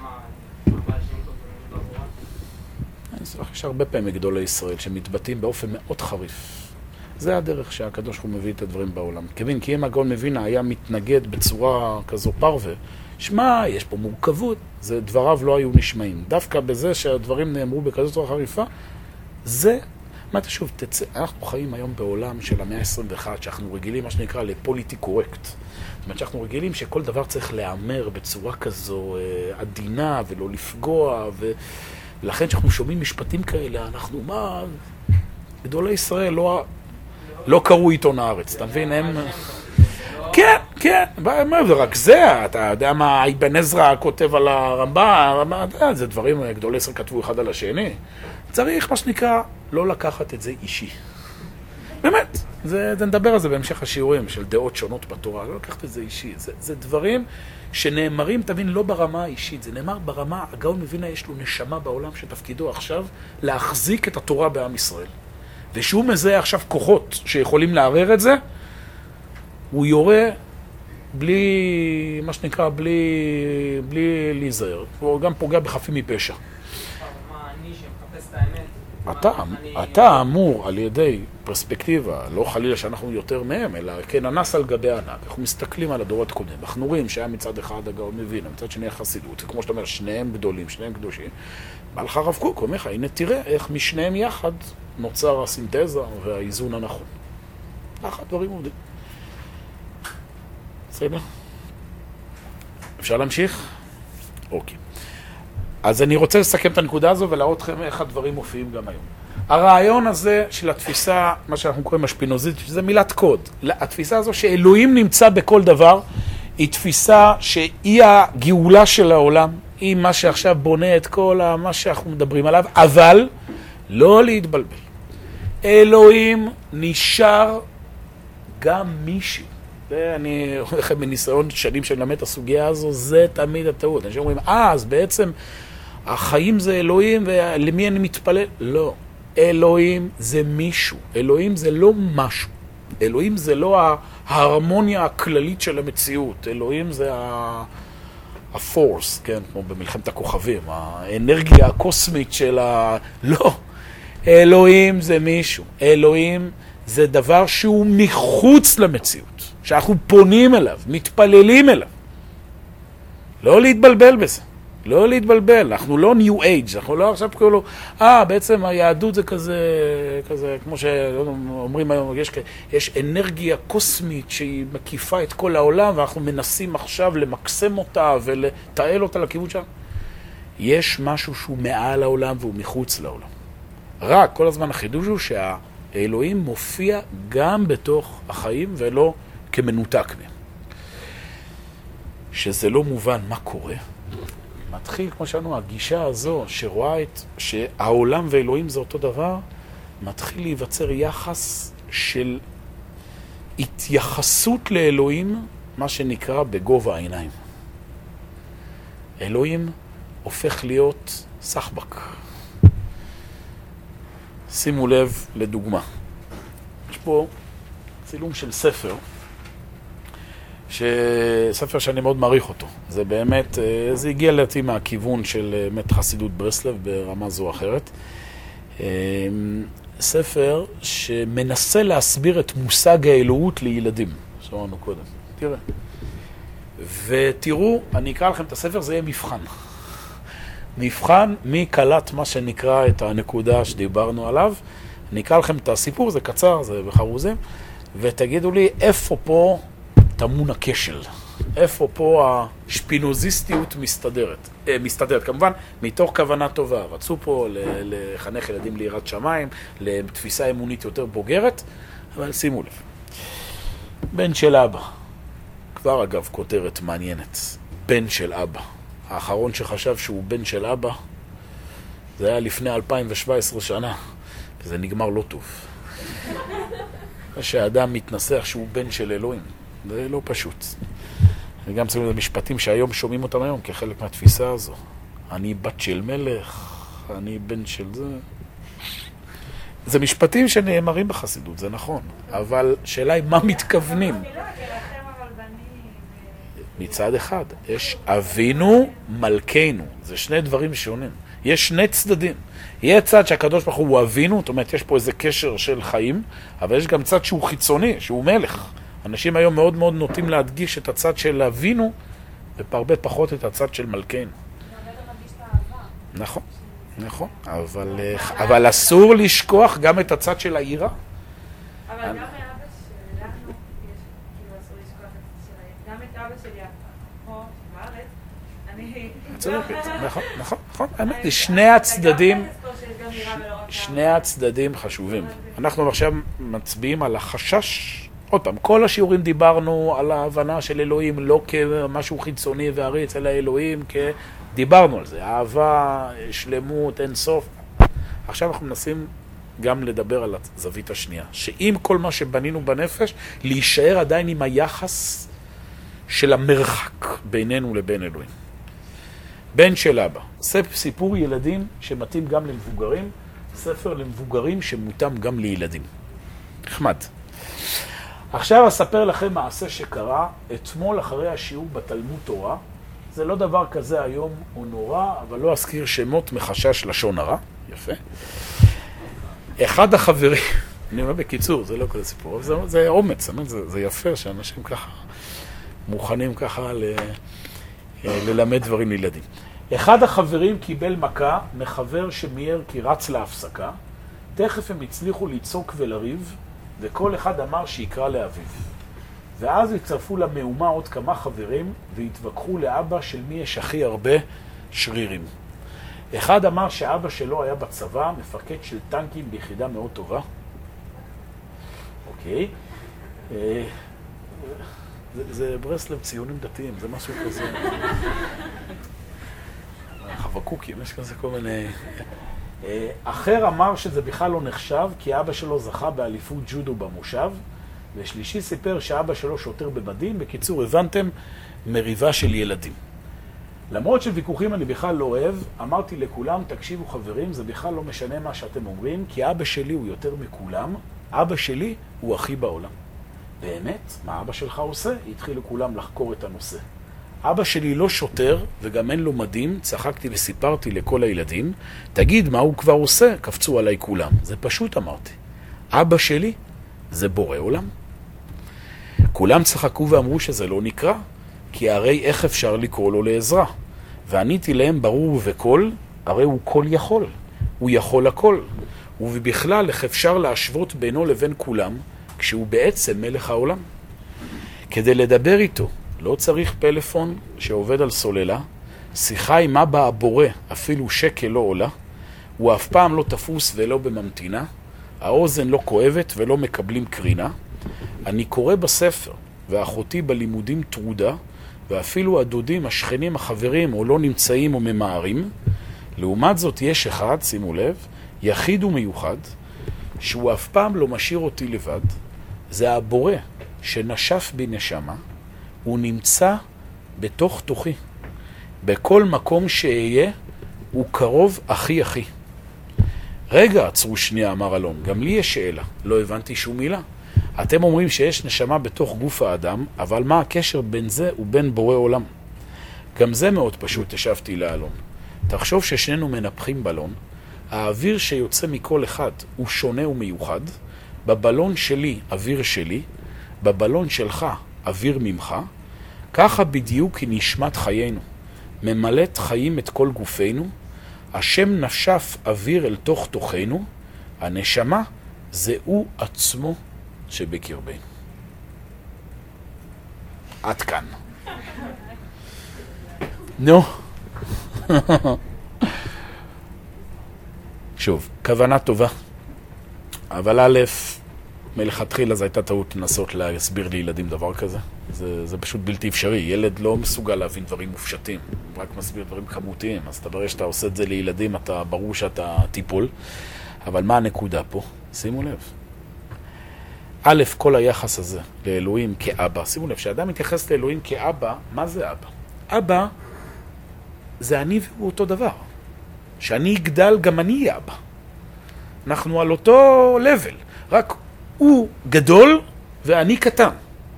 יש הרבה פעמים גדולי ישראל שמתבטאים באופן מאוד חריף. זה הדרך שהקדוש הוא מביא את הדברים בעולם. כבין, כי אם הגאון מווילנה היה מתנגד בצורה כזו פרווה, שמע, יש פה מורכבות, זה דבריו לא היו נשמעים. דווקא בזה שהדברים נאמרו בכזו צורה חריפה, זה, מה אתה שוב, אנחנו חיים היום בעולם של המאה ה-21, שאנחנו רגילים, מה שנקרא, לפוליטי קורקט. זאת אומרת שאנחנו רגילים שכל דבר צריך להיאמר בצורה כזו עדינה ולא לפגוע, ולכן שאנחנו שומעים משפטים כאלה, אנחנו מה... גדולי ישראל לא קראו עיתון הארץ, אתה מבין? הם... כן, כן, רק זה, אתה יודע מה אבן עזרא כותב על הרמב"ם, זה דברים, גדולי ישראל כתבו אחד על השני. צריך, מה שנקרא, לא לקחת את זה אישי. באמת, נדבר על זה בהמשך השיעורים של דעות שונות בתורה, לא לקחת את זה אישי. זה דברים שנאמרים, תבין, לא ברמה האישית, זה נאמר ברמה, הגאון מווילנה יש לו נשמה בעולם שתפקידו עכשיו להחזיק את התורה בעם ישראל. ושהוא מזהה עכשיו כוחות שיכולים לערער את זה, הוא יורה בלי, מה שנקרא, בלי להיזהר. הוא גם פוגע בחפים מפשע. מה, אני שמחפש את האמת? אתה אמור על ידי פרספקטיבה, לא חלילה שאנחנו יותר מהם, אלא כננס על גבי ענק. אנחנו מסתכלים על הדורות הקודמים. אנחנו רואים שהיה מצד אחד הגאון מווילנה, מצד שני החסידות, וכמו שאתה אומר, שניהם גדולים, שניהם קדושים. בא לך הרב קוק, אומר לך, הנה תראה איך משניהם יחד נוצר הסינתזה והאיזון הנכון. ככה הדברים עובדים. בסדר? אפשר להמשיך? אוקיי. אז אני רוצה לסכם את הנקודה הזו ולהראות לכם איך הדברים מופיעים גם היום. הרעיון הזה של התפיסה, מה שאנחנו קוראים השפינוזית, שזה מילת קוד. התפיסה הזו שאלוהים נמצא בכל דבר, היא תפיסה שהיא הגאולה של העולם, היא מה שעכשיו בונה את כל מה שאנחנו מדברים עליו, אבל לא להתבלבל. אלוהים נשאר גם מישהו. ואני אומר לכם מניסיון שנים שאני למד את הסוגיה הזו, זה תמיד הטעות. אנשים אומרים, אז בעצם החיים זה אלוהים ולמי אני מתפלל? לא. אלוהים זה מישהו. אלוהים זה לא משהו. אלוהים זה לא ההרמוניה הכללית של המציאות. אלוהים זה הפורס, כן, כמו במלחמת הכוכבים, האנרגיה הקוסמית של לא. אלוהים זה מישהו. אלוהים זה דבר שהוא מחוץ למציאות, שאנחנו פונים אליו, מתפללים אליו. לא להתבלבל בזה. לא להתבלבל. אנחנו לא ניו אייג', אנחנו לא עכשיו כאילו, בעצם היהדות זה כזה, כמו שאומרים היום, יש אנרגיה קוסמית שהיא מקיפה את כל העולם, ואנחנו מנסים עכשיו למקסם אותה ולתעל אותה לכיוון שם. יש משהו שהוא מעל העולם והוא מחוץ לעולם. רק כל הזמן החידוש הוא שהאלוהים מופיע גם בתוך החיים ולא כמנותק מהם. שזה לא מובן מה קורה. מתחיל, כמו שאנו, הגישה הזו שרואה שהעולם ואלוהים זה אותו דבר, מתחיל להיווצר יחס של התייחסות לאלוהים, מה שנקרא בגובה העיניים. אלוהים הופך להיות סחבק. שימו לב לדוגמה. יש פה צילום של ספר שאני מאוד מעריך אותו. זה באמת, זה הגיע לדעתי מהכיוון של באמת חסידות ברסלב ברמה זו או אחרת. ספר שמנסה להסביר את מושג האלוהות לילדים. שמענו קודם. תראה. ותראו, אני אקרא לכם את הספר, זה יהיה מבחן. מבחן מי קלט מה שנקרא את הנקודה שדיברנו עליו. אני אקרא לכם את הסיפור, זה קצר, זה בחרוזים, ותגידו לי איפה פה תמון הכשל. איפה פה השפינוזיסטיות מסתדרת. כמובן, מתוך כוונה טובה. רצו פה לחנך ילדים ליראת שמיים, לתפיסה אמונית יותר בוגרת, אבל שימו לב. בן של אבא. כבר אגב כותרת מעניינת. בן של אבא. האחרון שחשב שהוא בן של אבא, זה היה לפני 2017 שנה, וזה נגמר לא טוב. שהאדם מתנסח שהוא בן של אלוהים. זה לא פשוט. וגם צריכים את המשפטים שהיום שומעים אותם היום כחלק מהתפיסה הזו. אני בת של מלך, אני בן של זה. זה משפטים שנאמרים בחסידות, זה נכון. אבל שאלה היא מה מתכוונים. מצד אחד, יש אבינו מלכנו. זה שני דברים שונים. יש שני צדדים. יהיה צד שהקדוש ברוך הוא אבינו, זאת אומרת, יש פה איזה קשר של חיים, אבל יש גם צד שהוא חיצוני, שהוא מלך. אנשים היום מאוד מאוד נוטים להדגיש את הצד של אבינו, והרבה פחות את הצד של מלכנו. נכון, נכון. אבל אסור לשכוח גם את הצד של העירה. אבל גם מאבא שלנו, כאילו אסור לשכוח את הצד של העירה. גם את אבא שלי, פה בארץ, אני... נכון, נכון, נכון. האמת, שני הצדדים חשובים. אנחנו עכשיו מצביעים על החשש. עוד פעם, כל השיעורים דיברנו על ההבנה של אלוהים, לא כמשהו חיצוני ועריץ, אלא אלוהים דיברנו על זה. אהבה, שלמות, אין סוף. עכשיו אנחנו מנסים גם לדבר על הזווית השנייה. שאם כל מה שבנינו בנפש, להישאר עדיין עם היחס של המרחק בינינו לבין אלוהים. בן של אבא. סיפור ילדים שמתאים גם למבוגרים, ספר למבוגרים שמותאם גם לילדים. נחמד. עכשיו אספר לכם מעשה שקרה אתמול אחרי השיעור בתלמוד תורה. זה לא דבר כזה היום הוא נורא, אבל לא אזכיר שמות מחשש לשון הרע. יפה. אחד החברים, אני אומר בקיצור, זה לא כל הסיפור, אבל זה אומץ, זה יפה שאנשים ככה מוכנים ככה ללמד דברים לילדים. אחד החברים קיבל מכה מחבר שמייר כי רץ להפסקה, תכף הם הצליחו לצעוק ולריב, וכל אחד אמר שיקרא לאביו. ואז הצטרפו למהומה עוד כמה חברים, והתווכחו לאבא של מי יש הכי הרבה שרירים. אחד אמר שאבא שלו היה בצבא, מפקד של טנקים ביחידה מאוד טובה. אוקיי. זה ברסלב ציונים דתיים, זה משהו כזה. חבקוקים, יש כזה כל מיני... אחר אמר שזה בכלל לא נחשב, כי אבא שלו זכה באליפות ג'ודו במושב, ושלישי סיפר שאבא שלו שוטר במדים. בקיצור, הבנתם, מריבה של ילדים. למרות שוויכוחים אני בכלל לא אוהב, אמרתי לכולם, תקשיבו חברים, זה בכלל לא משנה מה שאתם אומרים, כי אבא שלי הוא יותר מכולם, אבא שלי הוא הכי בעולם. באמת? מה אבא שלך עושה? התחילו כולם לחקור את הנושא. אבא שלי לא שוטר וגם אין לו מדים, צחקתי וסיפרתי לכל הילדים, תגיד מה הוא כבר עושה, קפצו עליי כולם. זה פשוט אמרתי. אבא שלי זה בורא עולם. כולם צחקו ואמרו שזה לא נקרא, כי הרי איך אפשר לקרוא לו לעזרה? ועניתי להם ברור ובקול, הרי הוא כל יכול, הוא יכול הכל. ובכלל איך אפשר להשוות בינו לבין כולם, כשהוא בעצם מלך העולם. כדי לדבר איתו, לא צריך פלאפון שעובד על סוללה, שיחה עם אבא הבורא, אפילו שקל לא עולה, הוא אף פעם לא תפוס ולא בממתינה, האוזן לא כואבת ולא מקבלים קרינה. אני קורא בספר, ואחותי בלימודים טרודה, ואפילו הדודים, השכנים, החברים, או לא נמצאים או ממהרים. לעומת זאת יש אחד, שימו לב, יחיד ומיוחד, שהוא אף פעם לא משאיר אותי לבד. זה הבורא שנשף בי נשמה, הוא נמצא בתוך תוכי. בכל מקום שאהיה, הוא קרוב אחי אחי. רגע, עצרו שנייה, אמר אלון, גם לי יש שאלה, לא הבנתי שום מילה. אתם אומרים שיש נשמה בתוך גוף האדם, אבל מה הקשר בין זה ובין בורא עולם? גם זה מאוד פשוט, השבתי לאלון. תחשוב ששנינו מנפחים בלון, האוויר שיוצא מכל אחד הוא שונה ומיוחד, בבלון שלי אוויר שלי, בבלון שלך אוויר ממך, ככה בדיוק היא נשמת חיינו, ממלאת חיים את כל גופנו, השם נשף אוויר אל תוך תוכנו, הנשמה זה הוא עצמו שבקרבנו. עד כאן. נו. שוב, כוונה טובה, אבל א', מלכתחילה זו הייתה טעות לנסות להסביר לילדים דבר כזה. זה פשוט בלתי אפשרי. ילד לא מסוגל להבין דברים מופשטים, הוא רק מסביר דברים כמותיים. אז אתה ברור שאתה עושה את זה לילדים, אתה ברור שאתה טיפול. אבל מה הנקודה פה? שימו לב. א', כל היחס הזה לאלוהים כאבא, שימו לב, כשאדם מתייחס לאלוהים כאבא, מה זה אבא? אבא זה אני והוא אותו דבר. שאני אגדל, גם אני אהיה אבא. אנחנו על אותו לבל, רק הוא גדול ואני קטן.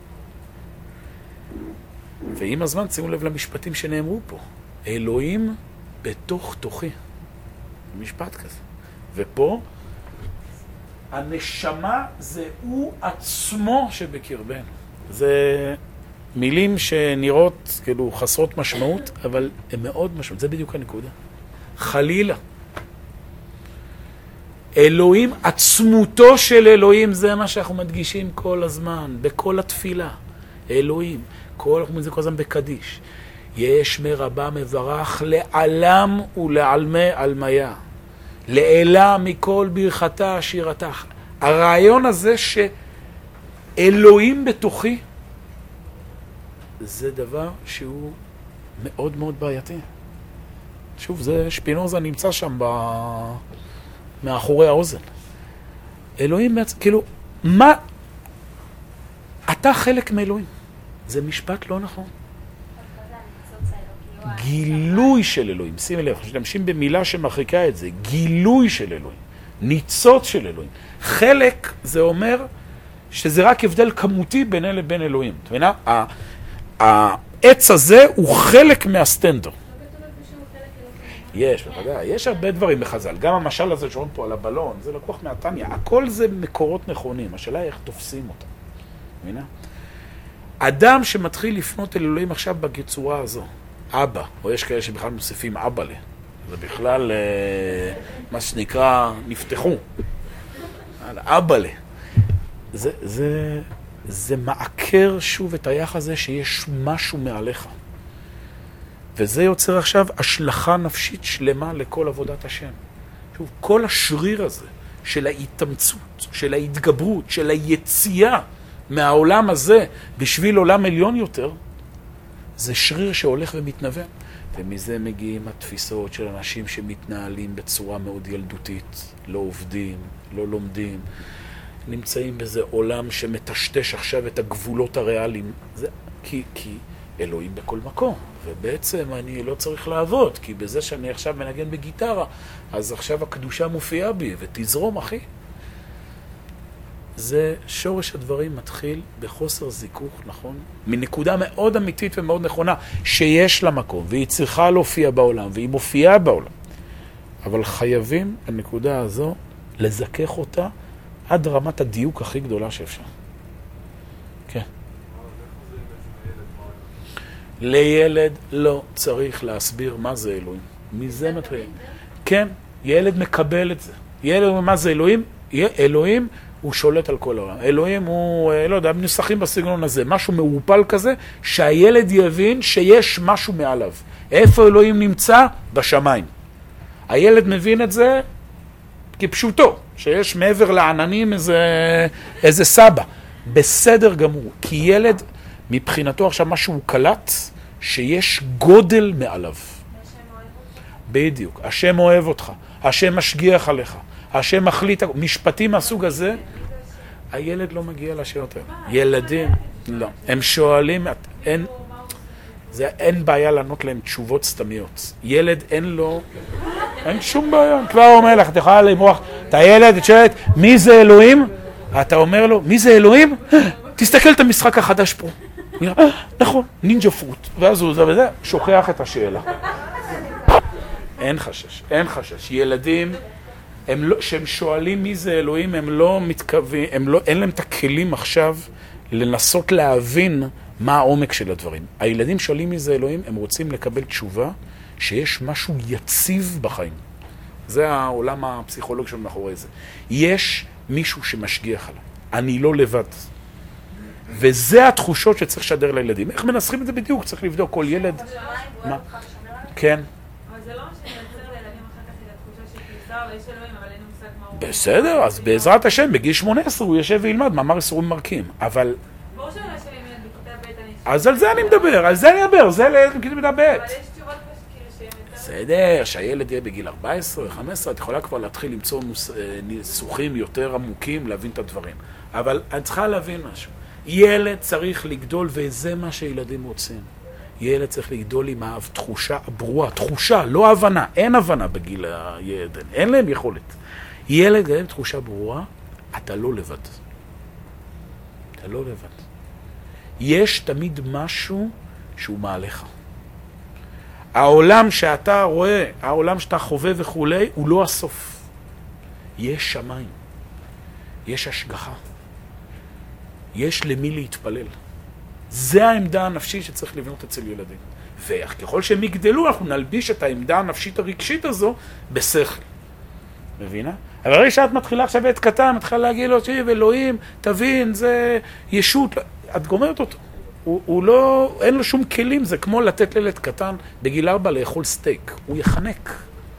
ועם הזמן שימו לב למשפטים שנאמרו פה. אלוהים בתוך תוכי. משפט כזה. ופה הנשמה זה הוא עצמו שבקרבנו. זה מילים שנראות כאילו חסרות משמעות, אבל הן מאוד משמעות. זה בדיוק הנקודה. חלילה. אלוהים, עצמותו של אלוהים, זה מה שאנחנו מדגישים כל הזמן, בכל התפילה. אלוהים, אנחנו אומרים זה כל הזמן בקדיש. יש מרבה מברך לעלם ולעלמי עלמיה. לעילה מכל ברכתה שירתה. הרעיון הזה שאלוהים בתוכי, זה דבר שהוא מאוד מאוד בעייתי. שוב, זה שפינוזה נמצא שם מאחורי האוזן. אלוהים, כאילו, מה? אתה חלק מאלוהים. זה משפט לא נכון. גילוי של אלוהים. שימי לב, כשתמשים במילה שמחריקה את זה, גילוי של אלוהים. ניצוץ של אלוהים. חלק זה אומר שזה רק הבדל כמותי ביני לבין אלוהים. אתה מבינה? העץ הזה הוא חלק מהסטנדר. יש, בוודאי. יש הרבה דברים בחז"ל. גם המשל הזה שאומרים פה על הבלון, זה לקוח מהתניה. הכל זה מקורות נכונים. השאלה היא איך תופסים אותם. מבינה? אדם שמתחיל לפנות אל אלוהים עכשיו בצורה הזו, אבא, או יש כאלה שבכלל מוסיפים אבא לי. זה בכלל, מה שנקרא, נפתחו. אבא לי. זה מעקר שוב את היחס הזה שיש משהו מעליך. וזה יוצר עכשיו השלכה נפשית שלמה לכל עבודת השם. שוב, כל השריר הזה של ההתאמצות, של ההתגברות, של היציאה מהעולם הזה בשביל עולם עליון יותר, זה שריר שהולך ומתנוון. ומזה מגיעים התפיסות של אנשים שמתנהלים בצורה מאוד ילדותית, לא עובדים, לא לומדים, נמצאים באיזה עולם שמטשטש עכשיו את הגבולות הריאליים. זה כי אלוהים בכל מקום, ובעצם אני לא צריך לעבוד, כי בזה שאני עכשיו מנגן בגיטרה, אז עכשיו הקדושה מופיעה בי, ותזרום אחי. זה שורש הדברים מתחיל בחוסר זיכוך, נכון? מנקודה מאוד אמיתית ומאוד נכונה, שיש לה מקום, והיא צריכה להופיע בעולם, והיא מופיעה בעולם. אבל חייבים, הנקודה הזו, לזכך אותה עד רמת הדיוק הכי גדולה שאפשר. כן. לילד לא צריך להסביר מה זה אלוהים. מזה מתחיל. כן, ילד מקבל את זה. ילד, מה זה אלוהים? אלוהים הוא שולט על כל העולם. אלוהים הוא, לא יודע, מנוסחים בסגנון הזה, משהו מעופל כזה, שהילד יבין שיש משהו מעליו. איפה אלוהים נמצא? בשמיים. הילד מבין את זה כפשוטו, שיש מעבר לעננים איזה סבא. בסדר גמור, כי ילד, מבחינתו עכשיו מה שהוא קלט, שיש גודל מעליו. בדיוק, השם אוהב אותך, השם משגיח עליך, השם מחליט, משפטים מהסוג הזה, הילד לא מגיע לשאלות האלה. ילדים, לא, הם שואלים, אין בעיה לענות להם תשובות סתמיות. ילד אין לו, אין שום בעיה. כבר אומר לך, אתה יכולה למרוח, אתה ילד, את שואלת, מי זה אלוהים? אתה אומר לו, מי זה אלוהים? תסתכל את המשחק החדש פה. נכון, נינג'ה פרוט. ואז הוא וזה, שוכח את השאלה. אין חשש, אין חשש. ילדים, שהם שואלים מי זה אלוהים, הם לא מתכוונים, אין להם את הכלים עכשיו לנסות להבין מה העומק של הדברים. הילדים שואלים מי זה אלוהים, הם רוצים לקבל תשובה שיש משהו יציב בחיים. זה העולם הפסיכולוג של מאחורי זה. יש מישהו שמשגיח עליו. אני לא לבד. וזה התחושות שצריך לשדר לילדים. איך מנסחים את זה בדיוק? צריך לבדוק כל ילד. מה? כן. אבל זה לא שמייצר לילדים אחר כך את התחושה של כניסה, ויש אלוהים, אבל אין מושג מה הוא... בסדר, אז בעזרת השם, בגיל 18 הוא יושב וילמד מאמר איסורים מרקים. אבל... ברור שלא יש אלוהים ילד בכיתה ב' אני... אז על זה אני מדבר, על זה אני מדבר, זה לילד בכיתה ב'. אבל יש תשובות כאילו שהם... בסדר, שהילד יהיה בגיל 14 או 15, את יכולה כבר להתחיל למצוא ניסוחים יותר עמוקים, להבין את הדברים. אבל את צריכה להבין משהו. ילד צריך לגדול, וזה מה שילדים רוצים. ילד צריך לגדול עם תחושה ברורה, תחושה, לא הבנה, אין הבנה בגיל הילד, אין להם יכולת. ילד עם תחושה ברורה, אתה לא לבד. אתה לא לבד. יש תמיד משהו שהוא מעליך. העולם שאתה רואה, העולם שאתה חווה וכולי, הוא לא הסוף. יש שמיים. יש השגחה. יש למי להתפלל. זה העמדה הנפשית שצריך לבנות אצל ילדים. וככל שהם יגדלו, אנחנו נלביש את העמדה הנפשית הרגשית הזו בשכל. מבינה? אבל הרי שאת מתחילה עכשיו את קטן, מתחילה להגיד לו, שיב, אלוהים, תבין, זה ישות. את גומרת אותו. הוא לא, אין לו שום כלים, זה כמו לתת לילד קטן בגיל 4 לאכול סטייק. הוא יחנק.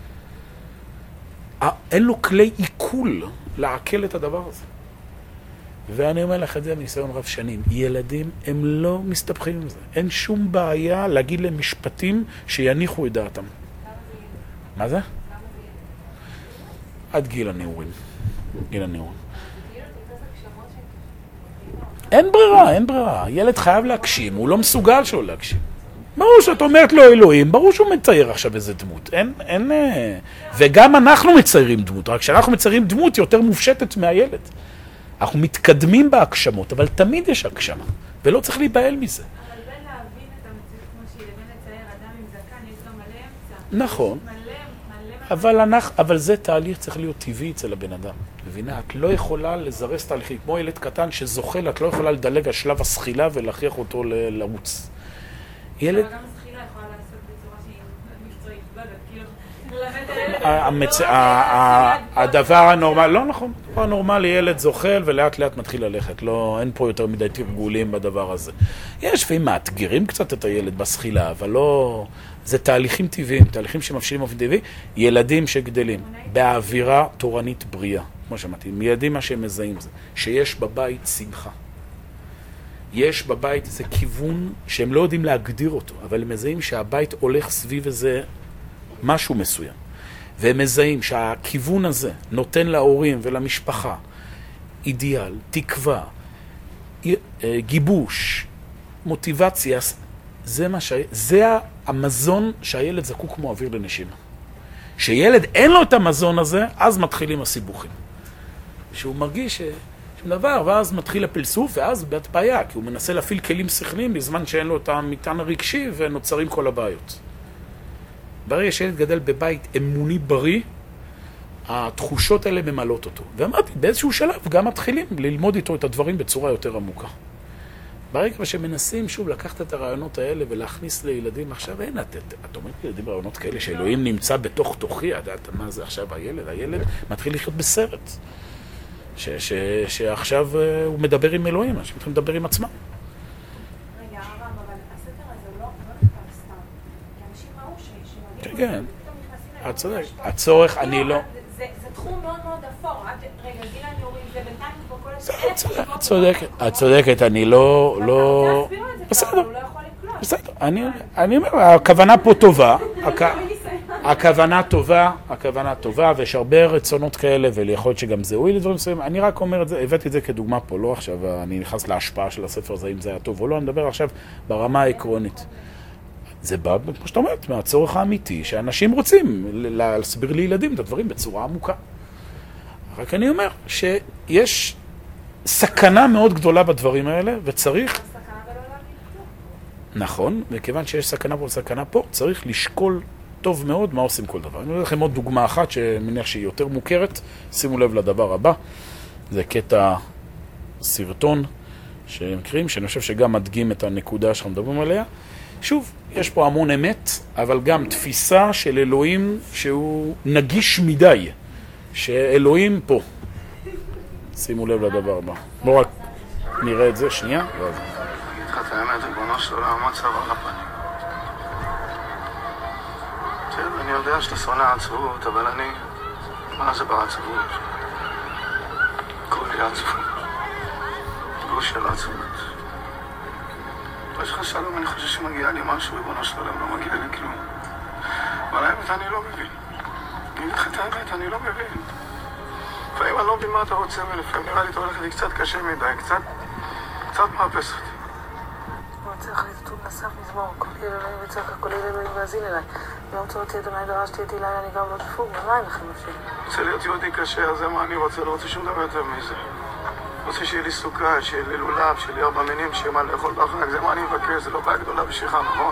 אין לו כלי עיכול לעכל את הדבר הזה. ואני אומר לך את זה מניסיון רב שנים. ילדים הם לא מסתבכים עם זה. אין שום בעיה להגיד להם משפטים שיניחו את דעתם. מה זה? עד גיל הנעורים. גיל הנעורים. אין ברירה, אין ברירה. ילד חייב להגשים, הוא לא מסוגל שלא להגשים. ברור שאת אומרת לו אלוהים, ברור שהוא מצייר עכשיו איזה דמות. אין... וגם אנחנו מציירים דמות, רק שאנחנו מציירים דמות יותר מופשטת מהילד. אנחנו מתקדמים בהגשמות, אבל תמיד יש הגשמה, ולא צריך להיבהל מזה. אבל בין להבין את המציאות כמו שהיא, לבין לצייר אדם עם זקן, יש גם מלא אמצע. נכון. אבל זה תהליך צריך להיות טבעי אצל הבן אדם. מבינה? את לא יכולה לזרס תהליכים. כמו ילד קטן שזוחל, את לא יכולה לדלג על שלב הסחילה ולהכריח אותו לרוץ. ילד... אבל גם הסחילה יכולה לעשות בצורה שהיא מקצועית, כאילו... הדבר הנורמלי, לא נכון, הדבר הנורמלי, ילד זוחל ולאט לאט מתחיל ללכת. לא, אין פה יותר מדי תרגולים בדבר הזה. יש לפעמים מאתגרים קצת את הילד בסחילה, אבל לא... זה תהליכים טבעיים, תהליכים שמפשילים אופן טבעי, ילדים שגדלים באווירה תורנית בריאה, כמו שאמרתי, ילדים מה שהם מזהים זה, שיש בבית שמחה. יש בבית איזה כיוון שהם לא יודעים להגדיר אותו, אבל הם מזהים שהבית הולך סביב איזה משהו מסוים. והם מזהים שהכיוון הזה נותן להורים ולמשפחה אידיאל, תקווה, גיבוש, מוטיבציה, זה המזון שהילד זקוק כמו אוויר לנשימה. שילד אין לו את המזון הזה, אז מתחילים הסיבוכים. שהוא מרגיש שום דבר, ואז מתחיל הפלסוף, ואז בעיה, כי הוא מנסה להפעיל כלים שכליים בזמן שאין לו את המטען הרגשי, ונוצרים כל הבעיות. ברגע שילד גדל בבית אמוני בריא, התחושות האלה ממלאות אותו. ואמרתי, באיזשהו שלב גם מתחילים ללמוד איתו את הדברים בצורה יותר עמוקה. ברגע שמנסים שוב לקחת את הרעיונות האלה ולהכניס לילדים עכשיו, אין, את אומרת לילדים רעיונות כאלה שאלוהים נמצא בתוך תוכי, יודעת מה זה עכשיו הילד מתחיל לחיות בסרט. שעכשיו הוא מדבר עם אלוהים, אנשים מתחילים לדבר עם עצמם. רגע, הרב, אבל הספר הזה הוא לא נכתב סתם. כי אנשים ראו כן. את צודק. הצורך, אני לא... זה תחום מאוד מאוד אפור. רגע, גילה ניורים, זה בינתיים פה כל את צודקת, אני לא... בסדר, בסדר. אני אומר, הכוונה פה טובה. הכוונה טובה, ויש הרבה רצונות כאלה, ויכול להיות שגם זה הועיל לדברים מסוימים. אני רק אומר את זה, הבאתי את זה כדוגמה פה, לא עכשיו, אני נכנס להשפעה של הספר הזה, אם זה היה טוב או לא, אני מדבר עכשיו ברמה העקרונית. זה בא, כמו שאתה אומרת, מהצורך האמיתי, שאנשים רוצים להסביר לילדים את הדברים בצורה עמוקה. רק אני אומר שיש סכנה מאוד גדולה בדברים האלה, וצריך... נכון, וכיוון שיש סכנה פה וסכנה פה, צריך לשקול טוב מאוד מה עושים כל דבר. אני אומר לכם עוד דוגמה אחת שמניח שהיא יותר מוכרת, שימו לב לדבר הבא, זה קטע סרטון שמקרים, שאני חושב שגם מדגים את הנקודה שאנחנו מדברים עליה. שוב, יש פה המון אמת, אבל גם תפיסה של אלוהים שהוא נגיש מדי, שאלוהים פה. שימו לב לדבר הבא. בואו רק נראה את זה, שנייה. את האמת, ריבונו של עולם, מה צבא על הפנים? תראה, אני יודע שאתה שונא עצבות, אבל אני... מה זה בעצבות? כולי עצבות. גוש של עצבות. יש לך שלום, אני חושב שמגיע לי משהו, ריבונו של עולם, לא מגיע לי כלום. אבל האמת אני לא מבין. אני אגיד לך את האמת, אני לא מבין. לפעמים אני לא מבין מה אתה רוצה, ולפעמים נראה לי אתה הולך לי קצת קשה מדי, קצת מאפס אותי. הוא צריך להתות נוסף מזמור, קולי אלוהים וצעקה, קולי אלוהים ואזין אליי. ביום צורתי אדוני דרשתי את אליי, אני גם לא דפוק, ומה אין לכם נפשי? רוצה להיות יהודי קשה, אז זה מה אני רוצה, לא רוצה שום דבר יותר מזה. רוצה שיהיה לי סוכה, שיהיה לי לולב, שיהיה לי 4 מינים, שיהיה מה לאכול בחג, זה מה אני מבקש, זה לא בעיה גדולה בשבילך, נכון?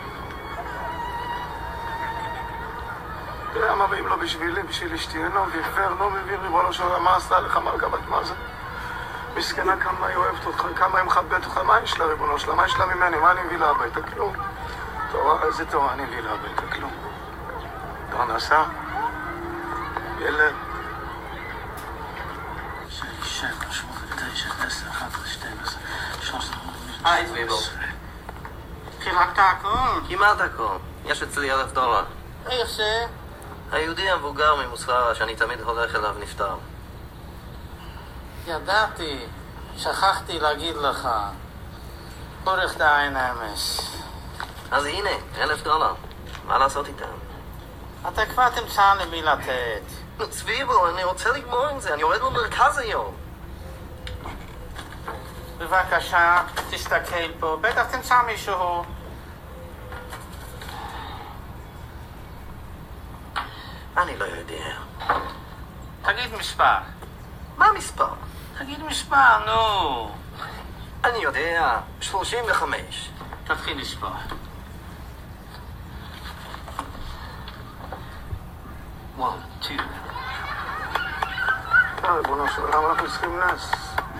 אתה יודע מה, ואם לא בשבילי, בשביל אשתי, אינו ויפר, לא מבין ריבונו של עולם, מה עשתה לך, מה לגבת, מה זה? מסכנה כמה היא אוהבת אותך, כמה היא מכבדת אותך, מה יש לה ריבונו שלה, מה יש לה ממני, מה אני מביא לה הביתה? כלום. תורה, איזה תורה אני מביא לה הביתה? כלום. פרנסה, ילד. 7, 8, 9, 10, 11, 12, 13, היי, צביבו. חילקת הכל? כמעט הכל. יש אצלי $1,000. איך זה? היהודי המבוגר ממוסחרה שאני תמיד הולך אליו נפטר. ידעתי, שכחתי להגיד לך. אורך דיין אמש. אז הנה, $1,000. מה לעשות איתם? אתה כבר תמצא למי לתת. נו, צביבו, אני רוצה לגמור עם זה. אני יורד למרכז היום. בבקשה, תסתכל פה. בטח תמצא מישהו. אני לא יודע. תגיד מספר. מה המספר? תגיד מספר, נו. אני יודע, 35. תתחיל לספור. 1, 2. ריבונו של עולם, אנחנו צריכים נס.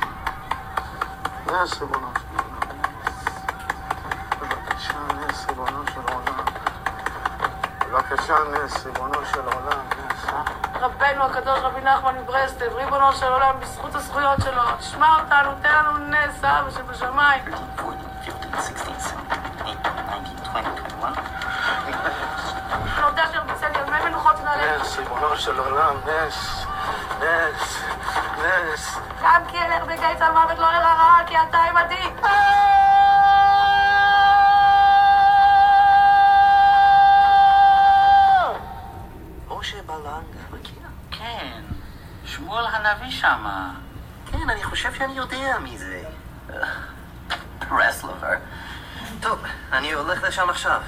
נס, ריבונו של עולם. בבקשה, נס, ריבונו של עולם. בבקשה, נס, ריבונו של עולם. נס, רבנו הקדוש רבי נחמן מברסלב, ריבונו של עולם, בזכות הזכויות שלו, תשמע אותנו, תן לנו נס, אבא שבשמיים. 14, 15, 16, 17, 18, 19, 20, 21. אני יודע שרביצה לי על מי מנוחות נעלה. נס, ריבונו של עולם, נס, נס, נס. גם כי אלך בגיא צל מוות לא ירא רע, כי אתה עמדי. משה בלנגה, מכיר? כן, שמואל הנביא שמה. כן, אני חושב שאני יודע מי זה. רסלובר. טוב, אני הולך לשם עכשיו.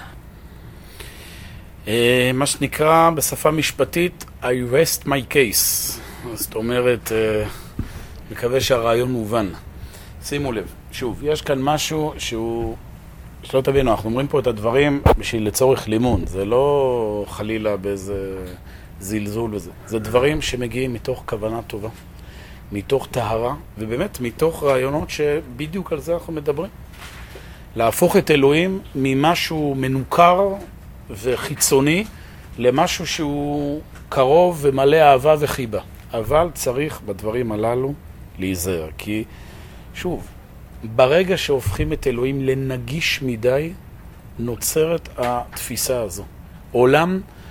מה שנקרא בשפה משפטית I rest my case. זאת אומרת, מקווה שהרעיון מובן. שימו לב, שוב, יש כאן משהו שהוא, שלא תבינו, אנחנו אומרים פה את הדברים בשביל לצורך לימון, זה לא חלילה באיזה זלזול וזה. זה דברים שמגיעים מתוך כוונה טובה, מתוך טהרה, ובאמת מתוך רעיונות שבדיוק על זה אנחנו מדברים. להפוך את אלוהים ממשהו מנוכר וחיצוני למשהו שהוא קרוב ומלא אהבה וחיבה. אבל צריך בדברים הללו להיזהר, כי שוב, ברגע שהופכים את אלוהים לנגיש מדי, נוצרת התפיסה הזו. עולם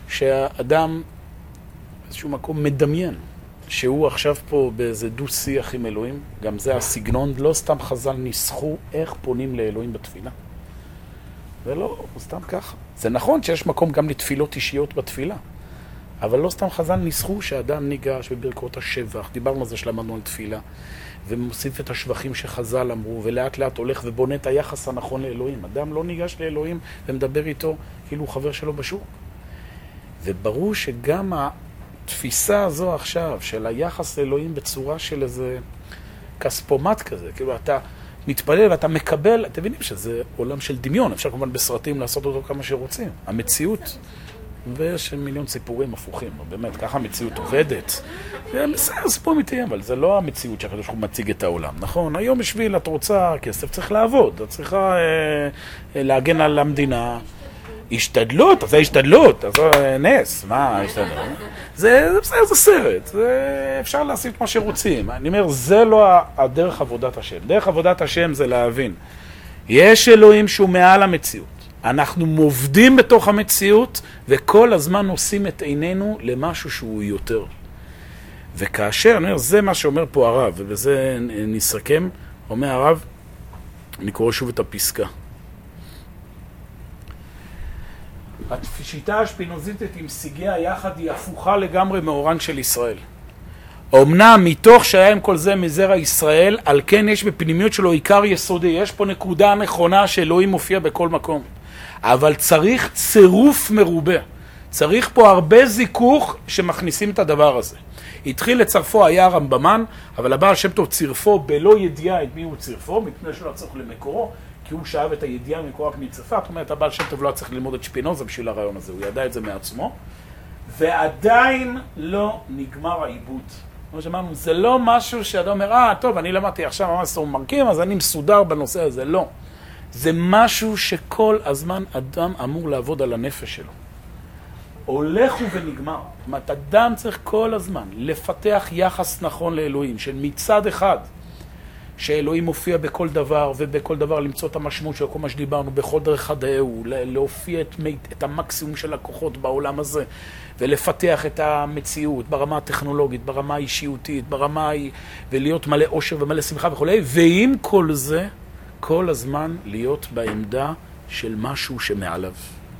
שהאדם באיזשהו מקום מדמיין, שהוא עכשיו פה באיזה דו-שיח עם אלוהים, גם זה הסגנון, לא סתם חז"ל ניסחו איך פונים לאלוהים בתפילה. זה לא סתם ככה. זה נכון שיש מקום גם לתפילות אישיות בתפילה, אבל לא סתם חז"ל ניסחו שהאדם ניגש בברכות השבח, דיברנו על זה שלמדנו על תפילה, ומוסיף את השבחים שחז"ל אמרו, ולאט לאט הולך ובונה את היחס הנכון לאלוהים. אדם לא ניגש לאלוהים ומדבר איתו כאילו הוא חבר שלו בשוק. וברור שגם התפיסה הזו עכשיו של היחס לאלוהים בצורה של איזה כספומט כזה, כאילו אתה מתפלל ואתה מקבל, אתם מבינים שזה עולם של דמיון, אפשר כמובן בסרטים לעשות אותו כמה שרוצים. המציאות, ויש מיליון סיפורים הפוכים, באמת, ככה המציאות עובדת. זה בסדר, סיפור אמיתי, אבל זה לא המציאות שהקדוש ברוך הוא מציג את העולם, נכון? היום בשביל את רוצה כסף, צריך לעבוד, את צריכה להגן על המדינה. השתדלות, אז זה השתדלות, אז זה נס, מה השתדלות? זה בסדר, זה סרט, אפשר לעשות מה שרוצים. אני אומר, זה לא הדרך עבודת השם. דרך עבודת השם זה להבין. יש אלוהים שהוא מעל המציאות. אנחנו מובדים בתוך המציאות, וכל הזמן עושים את עינינו למשהו שהוא יותר. וכאשר, אני אומר, זה מה שאומר פה הרב, ובזה נסכם, אומר הרב, אני קורא שוב את הפסקה. השיטה השפינוזיטית עם סיגיה יחד היא הפוכה לגמרי מאורן של ישראל. אמנם מתוך שהיה עם כל זה מזרע ישראל, על כן יש בפנימיות שלו עיקר יסודי, יש פה נקודה נכונה שאלוהים מופיע בכל מקום. אבל צריך צירוף מרובה. צריך פה הרבה זיכוך שמכניסים את הדבר הזה. התחיל לצרפו היה הרמב"מן, אבל הבעל שם טוב צירפו בלא ידיעה את מי הוא צירפו, מפני שלא צריך למקורו, כי הוא שאב את הידיעה ממקור רק מצרפת. זאת אומרת, הבעל שם טוב לא צריך ללמוד את שפינוזה בשביל הרעיון הזה, הוא ידע את זה מעצמו. ועדיין לא נגמר העיבוד. כמו שאמרנו, זה לא משהו שאתה אומר, טוב, אני למדתי עכשיו ממש מרקים, אז אני מסודר בנושא הזה. לא. זה משהו שכל הזמן אדם אמור לעבוד על הנפש שלו. הולך ונגמר. זאת אומרת, אדם צריך כל הזמן לפתח יחס נכון לאלוהים, של מצד אחד, שאלוהים מופיע בכל דבר, ובכל דבר למצוא את המשמעות של כל מה שדיברנו, בכל דרך הדאהו, להופיע את המקסימום של הכוחות בעולם הזה, ולפתח את המציאות ברמה הטכנולוגית, ברמה האישיותית, ולהיות מלא עושר ומלא שמחה וכו'. ועם כל זה, כל הזמן להיות בעמדה של משהו שמעליו.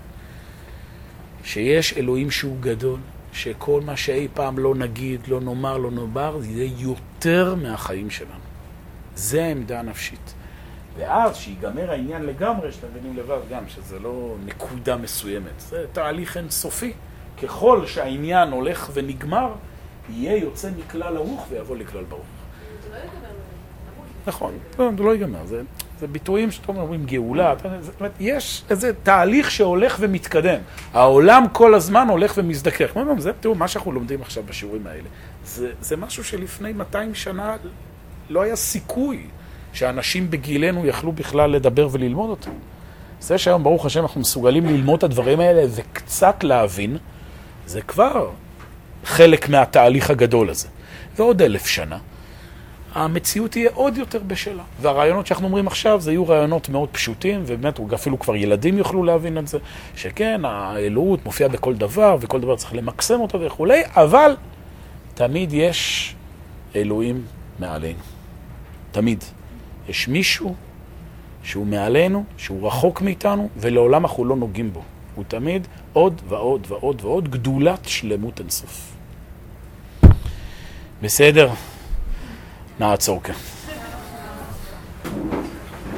שיש אלוהים שהוא גדול, שכל מה שאי פעם לא נגיד, לא נאמר, לא נאמר, זה יהיה יותר מהחיים שלנו. זה העמדה הנפשית. ואז שיגמר העניין לגמרי, שאתם מבינים לבד גם, שזה לא נקודה מסוימת. זה תהליך אינסופי. ככל שהעניין הולך ונגמר, יהיה יוצא מכלל הרוח ויבוא לכלל ברוך. זה לא ייגמר. נכון, זה לא ייגמר. זה ביטויים שאתם אומרים גאולה. יש איזה תהליך שהולך ומתקדם. העולם כל הזמן הולך ומזדקר. כמו אומרים, זה תראו, מה שאנחנו לומדים עכשיו בשיעורים האלה. זה משהו שלפני 200 שנה לא היה סיכוי שאנשים בגילנו יכלו בכלל לדבר וללמוד אותם. זה שהיום ברוך השם אנחנו מסוגלים ללמוד את הדברים האלה וקצת להבין, זה כבר חלק מהתהליך הגדול הזה. ועוד 1000 שנה, המציאות תהיה עוד יותר בשלה. והרעיונות שאנחנו אומרים עכשיו, זה יהיו רעיונות מאוד פשוטים, ובאמת אפילו כבר ילדים יוכלו להבין את זה, שכן, האלוהות מופיעה בכל דבר, וכל דבר צריך למקסם אותו וכו', אבל תמיד יש אלוהים מעלינו. תמיד. יש מישהו שהוא מעלינו, שהוא רחוק מאיתנו, ולעולם אנחנו לא נוגעים בו. הוא תמיד עוד ועוד ועוד ועוד גדולת שלמות אינסוף. בסדר? נעצור כאן.